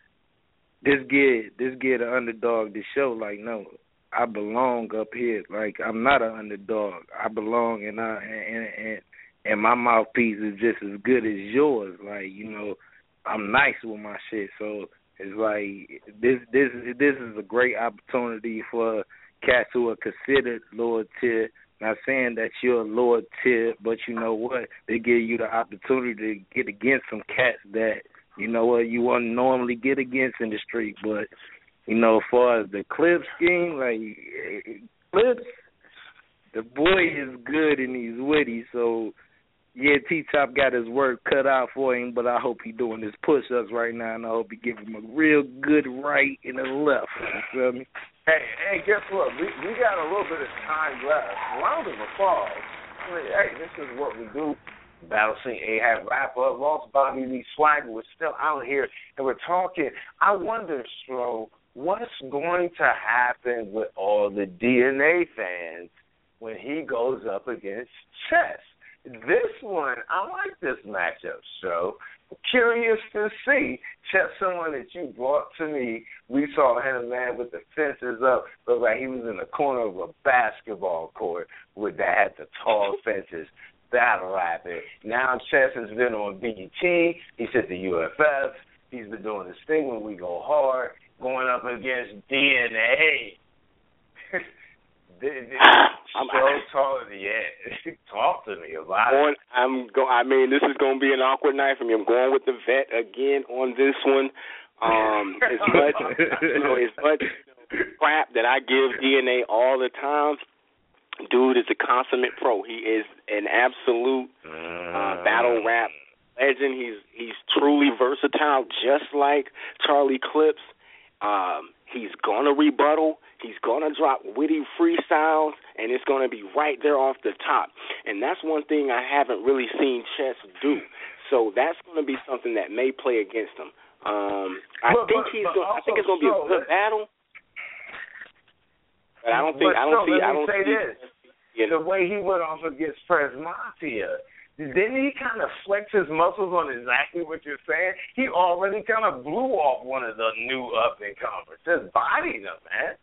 this get this get an underdog to show, like, no, I belong up here. Like, I'm not an underdog. I belong, and I and and, and my mouthpiece is just as good as yours. Like, you know, I'm nice with my shit, so it's like this this this is a great opportunity for cats who are considered lower tier. Not saying that you're a lower tier, but you know what? They give you the opportunity to get against some cats that, you know what, you wouldn't normally get against in the street. But, you know, as far as the Clip scheme, like, Clips, the boy is good and he's witty. So, yeah, T-Top got his work cut out for him, but I hope he's doing his push-ups right now, and I hope he give him a real good right and a left. You feel me? Hey, hey, guess what? We we got a little bit of time left. Round of applause. I mean, hey, this is what we do. Battle Scene Ahab wrap up. Ross Bobby Lee Swagger was still out here, and we're talking. I wonder, Stro, what's going to happen with all the D N A fans when he goes up against Chess? This one, I like this matchup, Stro. Curious to see. Chess, someone that you brought to me. We saw him, man, with the fences up. Looked like he was in the corner of a basketball court with that had the tall fences. Battle rapping. Now Chess has been on B E T. He's at the U F F. He's been doing this thing when we go hard, going up against D N A. I'm so tall in the air. Talk to me about on, it. I'm go. I mean, this is going to be an awkward night for me. I'm going with the vet again on this one. Um, as much, you know, as much you know, crap that I give D N A all the time, dude is a consummate pro. He is an absolute uh, battle rap legend. He's he's truly versatile, just like Charlie Clips. Um, he's gonna rebuttal. He's gonna drop witty freestyles, and it's gonna be right there off the top. And that's one thing I haven't really seen Chess do. So that's gonna be something that may play against him. Um, I but, think but, he's. but Gonna, I think it's gonna be so, a good battle. But I don't think but I don't so, see let I me don't say see this. You know, the way he went off against Press Mafia, didn't he kind of flex his muscles on exactly what you're saying? He already kind of blew off one of the new up and comers. Just bodied him, man.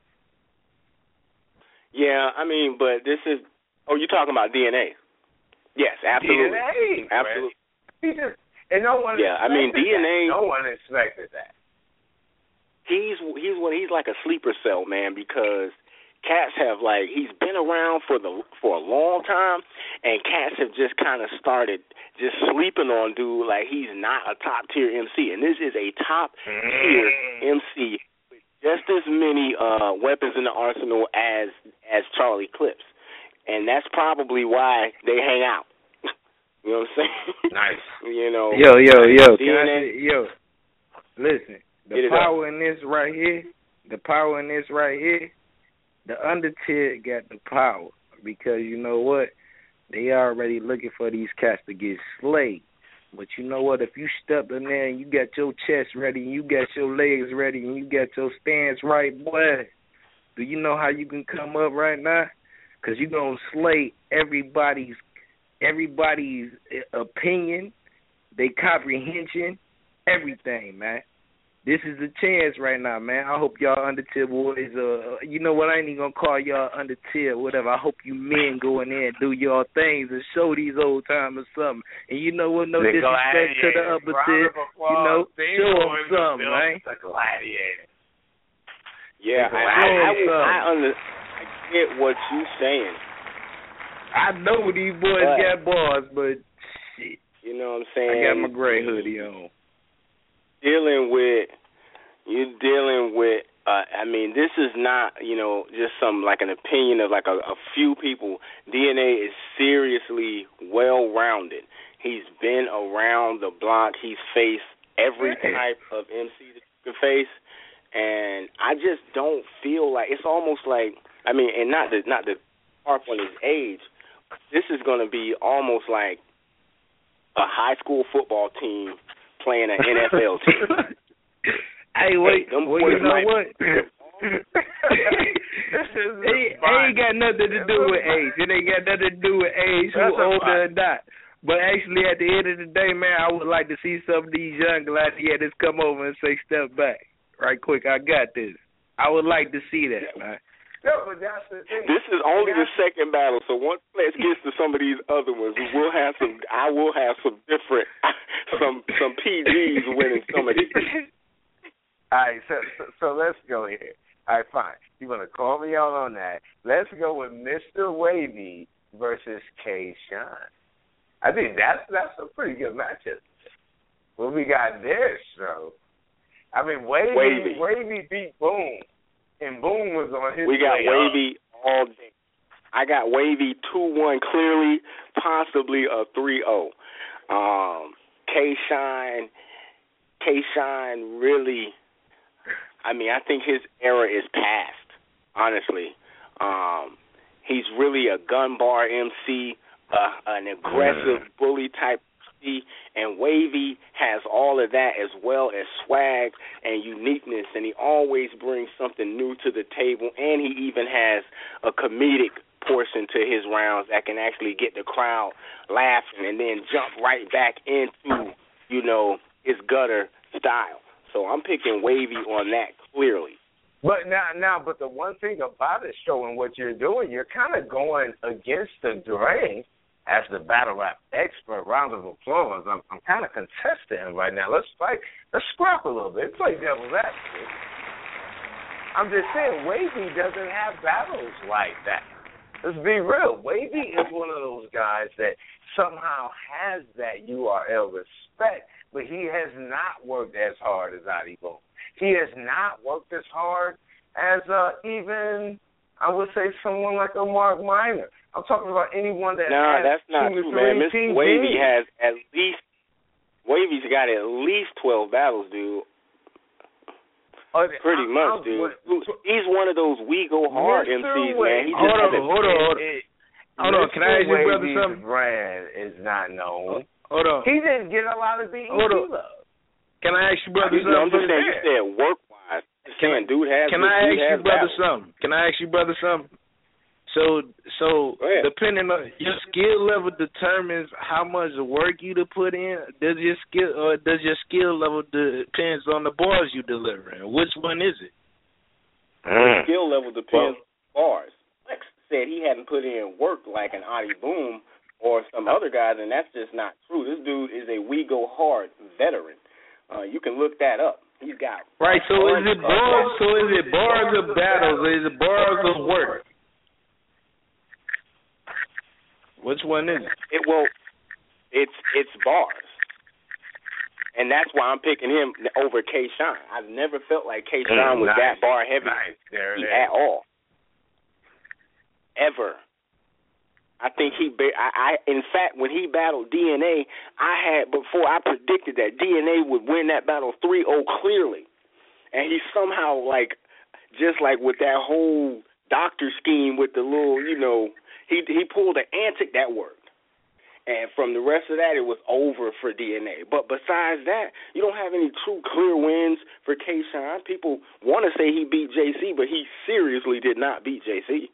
Yeah, I mean, but this is. Oh, you're talking about D N A? Yes, absolutely. D N A, absolutely. He just and no one. Yeah, I mean D N A. That. No one expected that. He's he's what he's like a sleeper cell, man, because cats have like he's been around for the for a long time, and cats have just kind of started just sleeping on dude like he's not a top tier M C, and this is a top tier mm. M C with just as many uh, weapons in the arsenal as as Charlie Clips, and that's probably why they hang out. You know what I'm saying? Nice. You know. Yo, yo, yo, D N A, can I say, yo, listen. The power in this right here, the power in this right here, the Undertier got the power because you know what? They already looking for these cats to get slayed. But you know what? If you step in there and you got your chest ready and you got your legs ready and you got your stance right, boy, do you know how you can come up right now? Because you're going to slay everybody's, everybody's opinion, their comprehension, everything, man. This is a chance right now, man. I hope y'all Undertier boys, uh, you know what, I ain't even going to call y'all Undertier, whatever. I hope you men go in there and do y'all things and show these old timers something. And you know what, no disrespect to the upper tier, you know, show them something, right? The gladiator. Yeah, I, I, I, I, under, I get what you're saying. I know these boys but, got bars, but shit. You know what I'm saying? I got my gray hoodie on. Dealing with, you're dealing with, uh, I mean, this is not, you know, just some, like an opinion of like a, a few people. D N A is seriously well-rounded. He's been around the block. He's faced every type of M C that you can face. And I just don't feel like, it's almost like, I mean, and not the, not the harp on his age, this is going to be almost like a high school football team playing an N F L team. Hey, wait, hey, well, you know might, what? it, it ain't got nothing to do with age. It ain't got nothing to do with age, who older or not. But actually, at the end of the day, man, I would like to see some of these young gladiators come over and say, step back. Right quick, I got this. I would like to see that, man. No, but that's the thing. This is only that's the second battle, so once let's get to some of these other ones, we will have some. I will have some different, some some P Gs winning some of these. All right, so, so so let's go here. All right, fine. You want to call me out on that? Let's go with Mister Wavy versus K-Shine. I think that's that's a pretty good matchup. What we got there, so I mean, Wavy Wavy, Wavy beat Boom. And Boom was on his We got way Wavy up. all day. I got Wavy two one clearly, possibly a three oh. Um, K-Shine, K-Shine really, I mean, I think his era is past, honestly. Um, he's really a gun bar M C, uh, an aggressive bully type M C, and Wavy has all of that as well as swag and uniqueness, and he always brings something new to the table, and he even has a comedic portion to his rounds that can actually get the crowd laughing and then jump right back into, you know, his gutter style. So I'm picking Wavy on that clearly. But now, now, but the one thing about it, showing what you're doing, you're kind of going against the grain. As the battle rap expert, round of applause. I'm, I'm kind of contesting him right now. Let's fight. Let's scrap a little bit. Play devil's advocate. I'm just saying, Wavy doesn't have battles like that. Let's be real. Wavy is one of those guys that somehow has that U R L respect, but he has not worked as hard as Adi Boom. He has not worked as hard as uh, even, I would say, someone like a Mark Minor. I'm talking about anyone that no, has that's not two true, to man. three Mister T Vs. Wavy has at least Wavy's got at least twelve battles, dude. Oh, Pretty I'm, much, I'm, dude. what, He's one of those we go hard Mister M Cs, Wavy. man. He hold just on, has hold on, hold on. It, hold on, can I ask your brother something? brand is not known. Hold on. He didn't get a lot of B E T love. Can I ask your brother something? I'm just saying, yeah. you said work-wise. saying, dude has. Can dude I ask has you, brother, battle. something? Can I ask you, brother, something? So, so depending on your skill level determines how much work you to put in. Does your skill, or does your skill level depends on the bars you delivering? Which one is it? Mm. The skill level depends well, on bars. Lex said he hadn't put in work like an Adi Boom or some other guys, and that's just not true. This dude is a We Go Hard veteran. Uh, you can look that up. He's got right. So is it bars? So is it bars of battles? Or is it bars of work? Which one is it? It well, it's it's bars, and that's why I'm picking him over K-Shine. I've never felt like K-Shine mm, was nice, that bar heavy nice. There it at is. all, ever. I think he. I, I in fact, when he battled D N A, I had before I predicted that D N A would win that battle three oh clearly, and he somehow like just like with that whole doctor scheme with the little you know. He he pulled an antic that worked. And from the rest of that, it was over for D N A. But besides that, you don't have any true clear wins for K-Shine. People want to say he beat J C, but he seriously did not beat J C.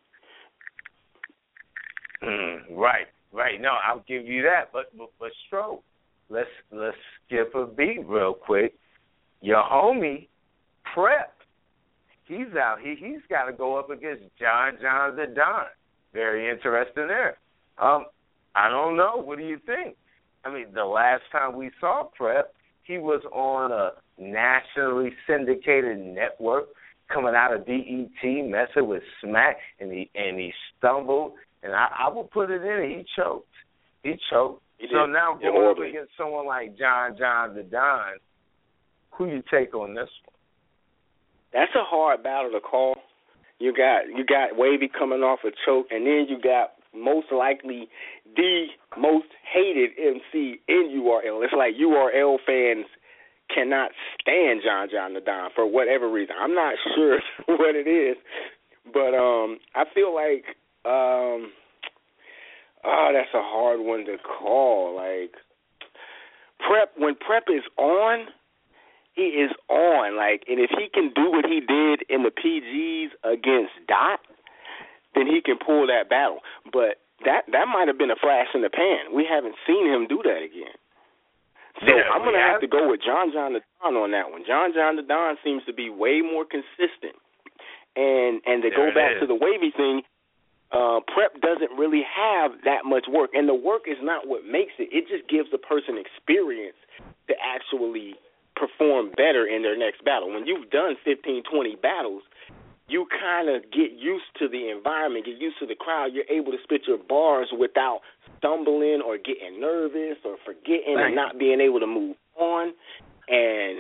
Mm, right, right. No, I'll give you that. But but, but Stro, let's let's skip a beat real quick. Your homie, Prep, he's out. He he's got to go up against John John the Don. Very interesting there. Um, I don't know. What do you think? I mean, the last time we saw Prep, he was on a nationally syndicated network coming out of B E T, messing with Smack, and he and he stumbled. And I, I will put it in. He choked. He choked. He so did. now Yeah, going up horribly. against someone like John John the Don, who you take on this one? That's a hard battle to call. You got you got Wavy coming off a choke, and then you got most likely the most hated M C in U R L. It's like U R L fans cannot stand John John the Don for whatever reason. I'm not sure what it is, but um, I feel like um, oh, that's a hard one to call. Like Prep, when Prep is on. He is on, like, and if he can do what he did in the P Gs against Dot, then he can pull that battle. But that that might have been a flash in the pan. We haven't seen him do that again. So yeah, I'm going to have have to go with John John the Don on that one. John John the Don seems to be way more consistent. And and to there go back is. to the Wavy thing, uh, Prep doesn't really have that much work. And the work is not what makes it. It just gives the person experience to actually perform better in their next battle. When you've done fifteen, twenty battles, you kind of get used to the environment, get used to the crowd. You're able to spit your bars without stumbling or getting nervous or forgetting and not being able to move on. And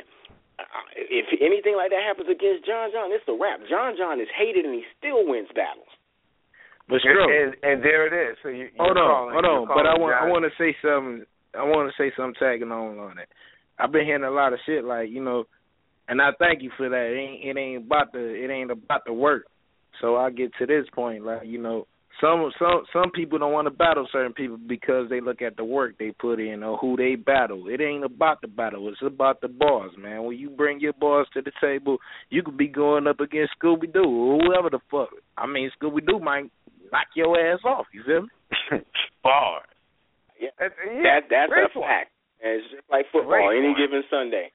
if anything like that happens against John John, it's a wrap. John John is hated and he still wins battles. But and, and, and there it is. So you, hold on, calling, hold on. But I want John. I want to say something. I want to say something tagging on on it. I've been hearing a lot of shit like, you know, and I thank you for that. It ain't, it ain't about the it ain't about the work. So I get to this point, like, you know, some some some people don't want to battle certain people because they look at the work they put in or who they battle. It ain't about the battle. It's about the bars, man. When you bring your bars to the table, you could be going up against Scooby Doo or whoever the fuck. I mean, Scooby Doo might knock your ass off. You feel me? Bars. Yeah, That's, yeah, that, that's a point. fact. And it's just like football, Great any point. given Sunday.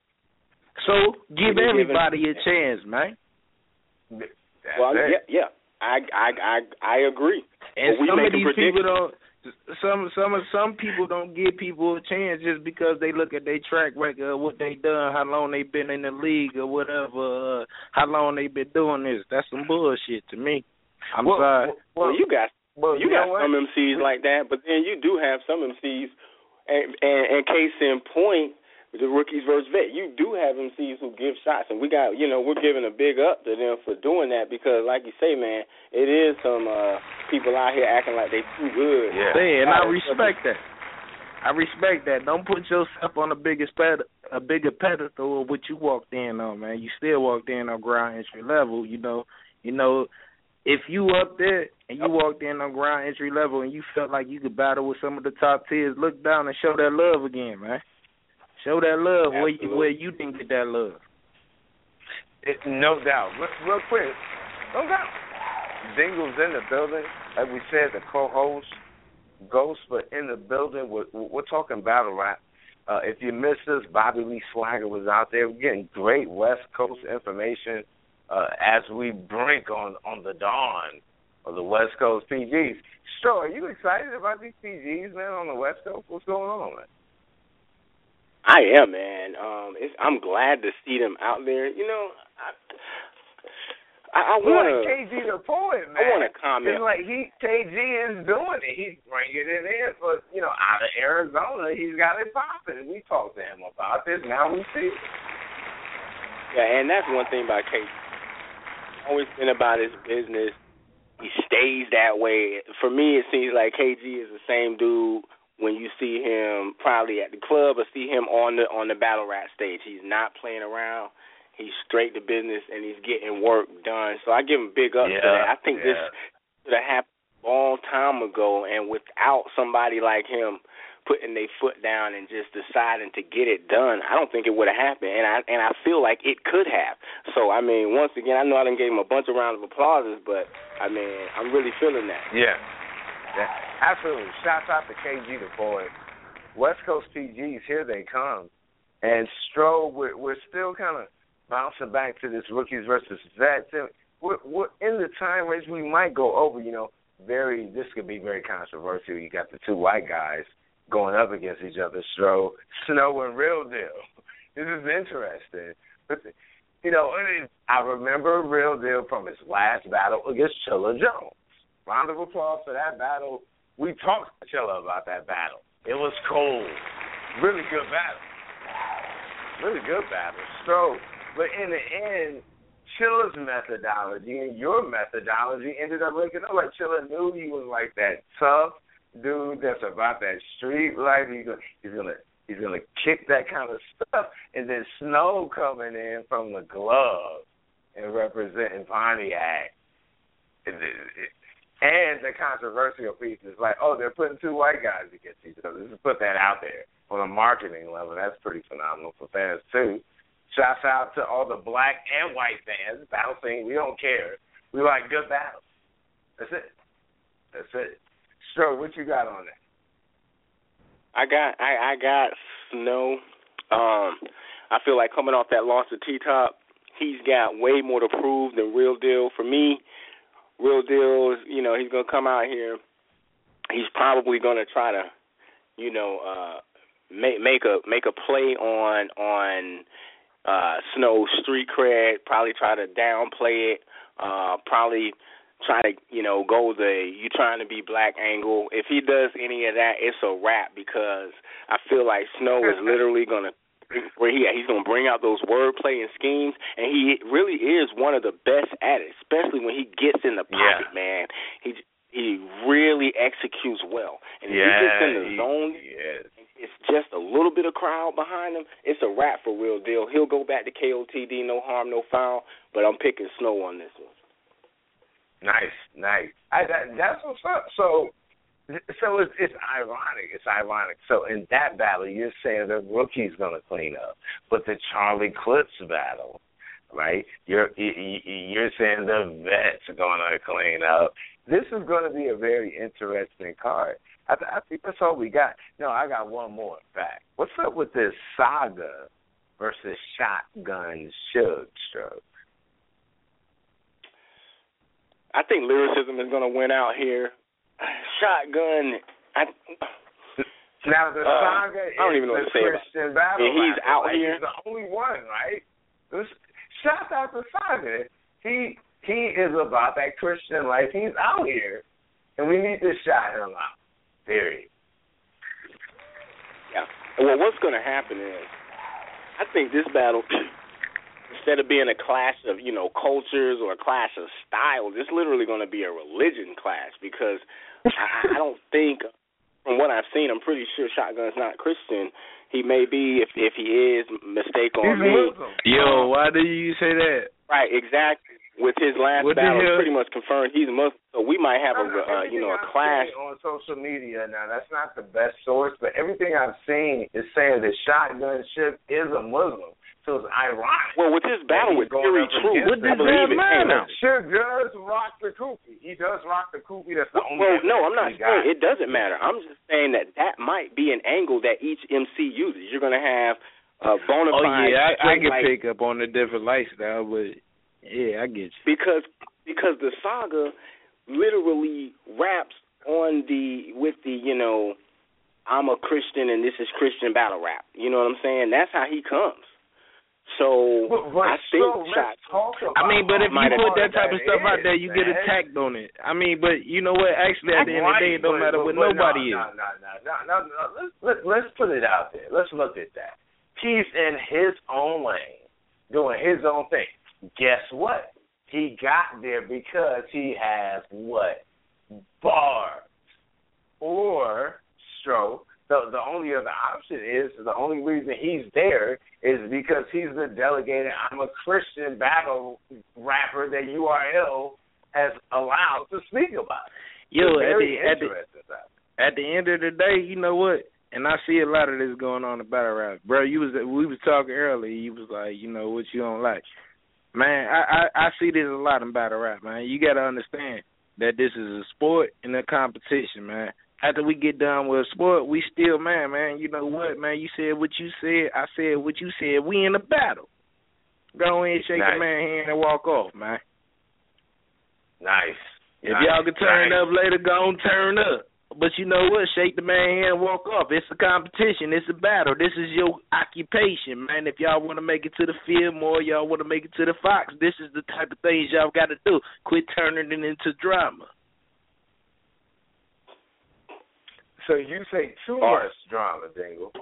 So give Any everybody given, a chance, man. That's well, it. yeah, yeah, I, I, I, I agree. And But we some of making these people predictions. don't. Some some some people don't give people a chance just because they look at their track record, of what they done, how long they been in the league, or whatever, uh, how long they been doing this. That's some bullshit to me. I'm well, sorry. Well, you got well, you, you got know what? some M Cs like that, but then you do have some M Cs, and, and, and case in point, the Rookies versus Vet, you do have M Cs who give shots, and we got, you know, we're giving a big up to them for doing that because, like you say, man, it is some uh, people out here acting like they too good. Yeah. Say, and I respect that. I respect that. Don't put yourself on a bigger ped- a bigger pedestal of what you walked in on, man. You still walked in on ground entry level, you know. You know, if you up there and you walked in on ground entry level and you felt like you could battle with some of the top tiers, look down and show that love again, man. Show that love where you, where you didn't get that love. It, no doubt. Real, real quick, no doubt. Dingle's in the building. Like we said, the co-host, Ghost, but in the building. We're, we're talking battle rap. Uh, if you missed us, Bobby Lee Swagger was out there. We're getting great West Coast information uh, as we brink on, on the dawn of the West Coast P Gs. So, are you excited about these P Gs, man, on the West Coast? What's going on, man? I am, man. Um, it's, I'm glad to see them out there. You know, I, I, I want to. K G the poet, man. I want to comment. It's like he, K G is doing it. He's bringing it in for, you know, out of Arizona. He's got it popping. We talked to him about this. Now we see it. Yeah, and that's one thing about K G. Always been about his business. He stays that way. For me, it seems like K G is the same dude when you see him probably at the club or see him on the on the battle rap stage. He's not playing around. He's straight to business, and he's getting work done. So I give him big ups yeah, for that. I think yeah. this should have happened a long time ago, and without somebody like him putting their foot down and just deciding to get it done, I don't think it would have happened. And I and I feel like it could have. So, I mean, once again, I know I done gave him a bunch of rounds of applauses, but, I mean, I'm really feeling that. Yeah. Yeah, absolutely. Shouts out to K G the boy. West Coast P Gs, here they come. And Stro, we're, we're still kind of bouncing back to this rookies versus vets. We're, we're in the time range we might go over, you know, very, this could be very controversial. You got the two white guys going up against each other, Stro, Snow, and Real Deal. This is interesting. But, you know, I remember Real Deal from his last battle against Chilla Jones. Round of applause for that battle. We talked to Chilla about that battle. It was cold. Really good battle. Really good battle. So, but in the end, Chilla's methodology and your methodology ended up linking up. Like Chilla knew he was like that tough dude that's about that street life. He's gonna, he's gonna, he's gonna kick that kind of stuff. And then Snow coming in from the glove and representing Pontiac. It, it, it, And the controversial piece is like, oh, they're putting two white guys against each other. Just put that out there on a marketing level. That's pretty phenomenal for fans, too. Shouts out to all the black and white fans. Battle scene, we don't care. We like good battles. That's it. That's it. So, what you got on that? I got I, I got Snow. Um, I feel like coming off that loss to T-Top, he's got way more to prove than Real Deal. For me, Real Deal is, you know, he's going to come out here. He's probably going to try to, you know, uh, make make a make a play on on uh, Snow's street cred. Probably try to downplay it. Uh, probably try to, you know, go the you trying to be black angle. If he does any of that, it's a wrap because I feel like Snow is literally going to. Where he he's gonna bring out those wordplay and schemes, and he really is one of the best at it, especially when he gets in the pocket, yeah. man. He he really executes well, and if yeah, he gets in the he, zone, yes. it's just a little bit of crowd behind him. It's a wrap for Real Deal. He'll go back to K O T D, no harm, no foul. But I'm picking Snow on this one. Nice, nice. I, that, that's what's up. So. So it's, it's ironic. It's ironic. So in that battle, you're saying the rookie's going to clean up, but the Charlie Clips battle, right? You're you're saying the vets are going to clean up. This is going to be a very interesting card. I, th- I think that's all we got. No, I got one more fact. What's up with this Saga versus Shotgun Suge stroke? I think lyricism is going to win out here. Shotgun. I, now the uh, Saga I don't is even know the what to say Christian about battle. Yeah, he's battle. out like, here. He's the only one, right? This, shout out to Saga. He he is about that Christian life. He's out here, and we need to shout him out. Period. Yeah. Well, what's going to happen is, I think this battle, instead of being a clash of, you know, cultures or a clash of styles, it's literally going to be a religion clash because I, I don't think, from what I've seen, I'm pretty sure Shotgun's not Christian. He may be, if if he is, mistake on He's me. Muslim. Yo, why do you say that? Right, exactly. With his last What the battle, hell? it's pretty much confirmed he's a Muslim. So we might have a, uh, you know, a clash. On social media now, that's not the best source, but everything I've seen is saying that Shotgun Ship is a Muslim. So it's ironic. Well, with his battle with Fury Truth, what does I believe that it came matter? out. Sure does rock the Koopy. He does rock the Koopy. That's the only. Well, no, I'm not he saying got. it doesn't matter. I'm just saying that that might be an angle that each M C uses. You're going to have a bona Oh fide. yeah, I, I can like, pick up on the different lifestyle, but yeah, I get you. because because the saga literally raps on the with the you know I'm a Christian and this is Christian battle rap. You know what I'm saying? That's how he comes. So But, but I think so Shot. let's talk about. I mean, but if you Might put how that type of hard stuff that out there, is, you get man. attacked on it. I mean, but you know what? Actually, at the end of the day, it don't Right, matter but, what but nobody no, is. No, no, no, no, no, no. Let's, let, let's put it out there. Let's look at that. He's in his own lane, doing his own thing. Guess what? He got there because he has what? Bars. Or stroke. The, the only other option is, the only reason he's there is because he's the delegated, I'm a Christian battle rapper that U R L has allowed to speak about. Yo, It's at very the, at, the, interesting stuff. at the end of the day, you know what? And I see a lot of this going on in battle rap. Bro, you was we was talking earlier. You was like, you know, what you don't like. Man, I, I, I see this a lot in battle rap, man. You got to understand that this is a sport and a competition, man. After we get done with sport, we still, man, man, you know what, man, you said what you said, I said what you said, we in a battle. Go in, shake Nice. the man's hand and walk off, man. Nice. If nice. y'all can turn nice. up later, go on, turn up. But you know what, shake the man's hand and walk off. It's a competition, it's a battle. This is your occupation, man. If y'all want to make it to the field more, y'all want to make it to the Fox, this is the type of things y'all got to do. Quit turning it into drama. So you say too much drama, Dingle.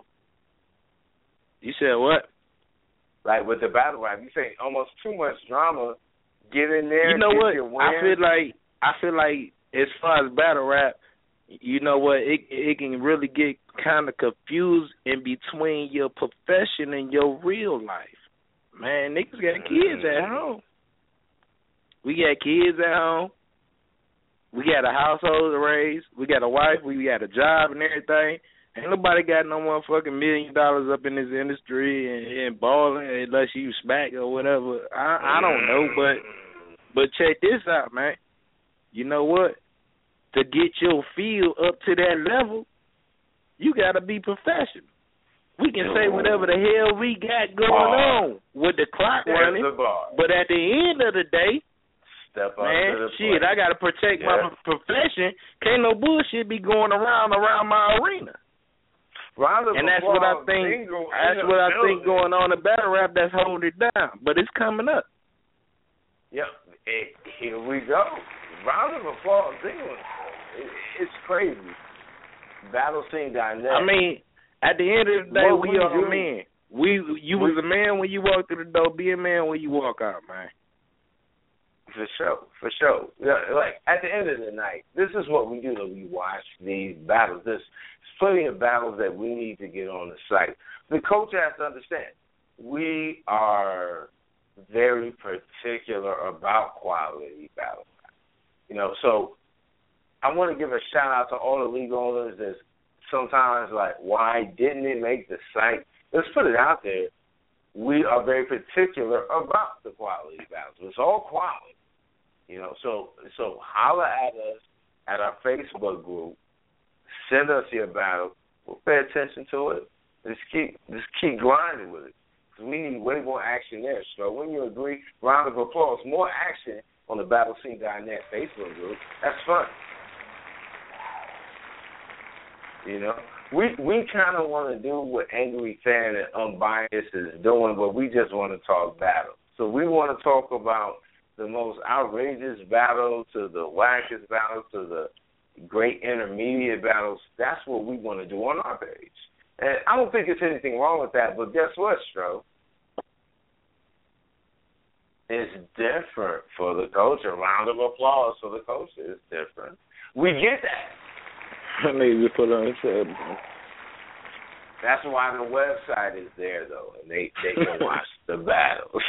You said what? Like with the battle rap, you say almost too much drama. Get in there. You know get what? Your win. I feel like I feel like as far as battle rap, you know what? It it can really get kind of confused in between your profession and your real life. Man, niggas got kids at home. We got kids at home. We got a household to raise. We got a wife. We got a job and everything. Ain't nobody got no motherfucking million dollars up in this industry and, and balling unless you smack or whatever. I I don't know, but but check this out, man. You know what? To get your field up to that level, you got to be professional. We can say whatever the hell we got going on with the clock There's running, the bar. but at the end of the day, Step up man, to the shit, plate. I got to protect Yeah. my profession. Can't no bullshit be going around around my arena. Round of And that's what I applause, think. Dingle, That's in what the I think building. going on in battle rap that's holding it down. But it's coming up. Yep. It, here we go. Round of applause, Dingle. It, it's crazy. battle scene dot net. I mean, at the end of the day, What we we are do- men. We you was a man when you walked through the door. Be a man when you walk out, man. For sure, for sure. Yeah, like at the end of the night, this is what we do when we watch these battles. There's plenty of battles that we need to get on the site. The coach has to understand we are very particular about quality battle. You know, so I want to give a shout out to all the league owners that's sometimes like, why didn't it make the site? Let's put it out there. We are very particular about the quality battles. It's all quality. You know, so so holler at us at our Facebook group. Send us your battle. We'll pay attention to it. Just keep just keep grinding with it. Because we need way more action there. So when you agree, round of applause. More action on the battle scene dot net Facebook group. That's fun. You know, we we kind of want to do what Angry Fan and Unbiased is doing, but we just want to talk battle. So we want to talk about the most outrageous battle to the wackest battle to the great intermediate battles. That's what we want to do on our page. And I don't think there's anything wrong with that, but guess what, Stro? It's different for the coach. A round of applause for the coach is different. We get that. I need to put on the table. That's why the website is there, though, and they, they can watch the battles.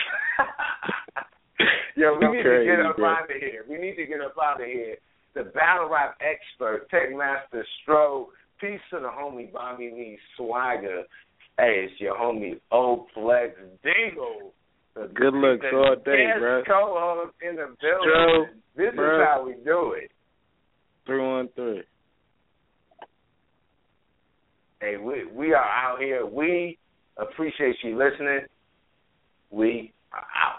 Yo, we need Crazy, to get up bro. out of here. We need to get up out of here. The battle rap expert, Tech Master Stro, peace to the homie Bobby Lee Swagger, Hey, it's your homie O Flex Dingle. Good looks all day, bro. Co-host in the building. Joe, this bro. is how we do it. Three one three. Hey, we we are out here. We appreciate you listening. We are out.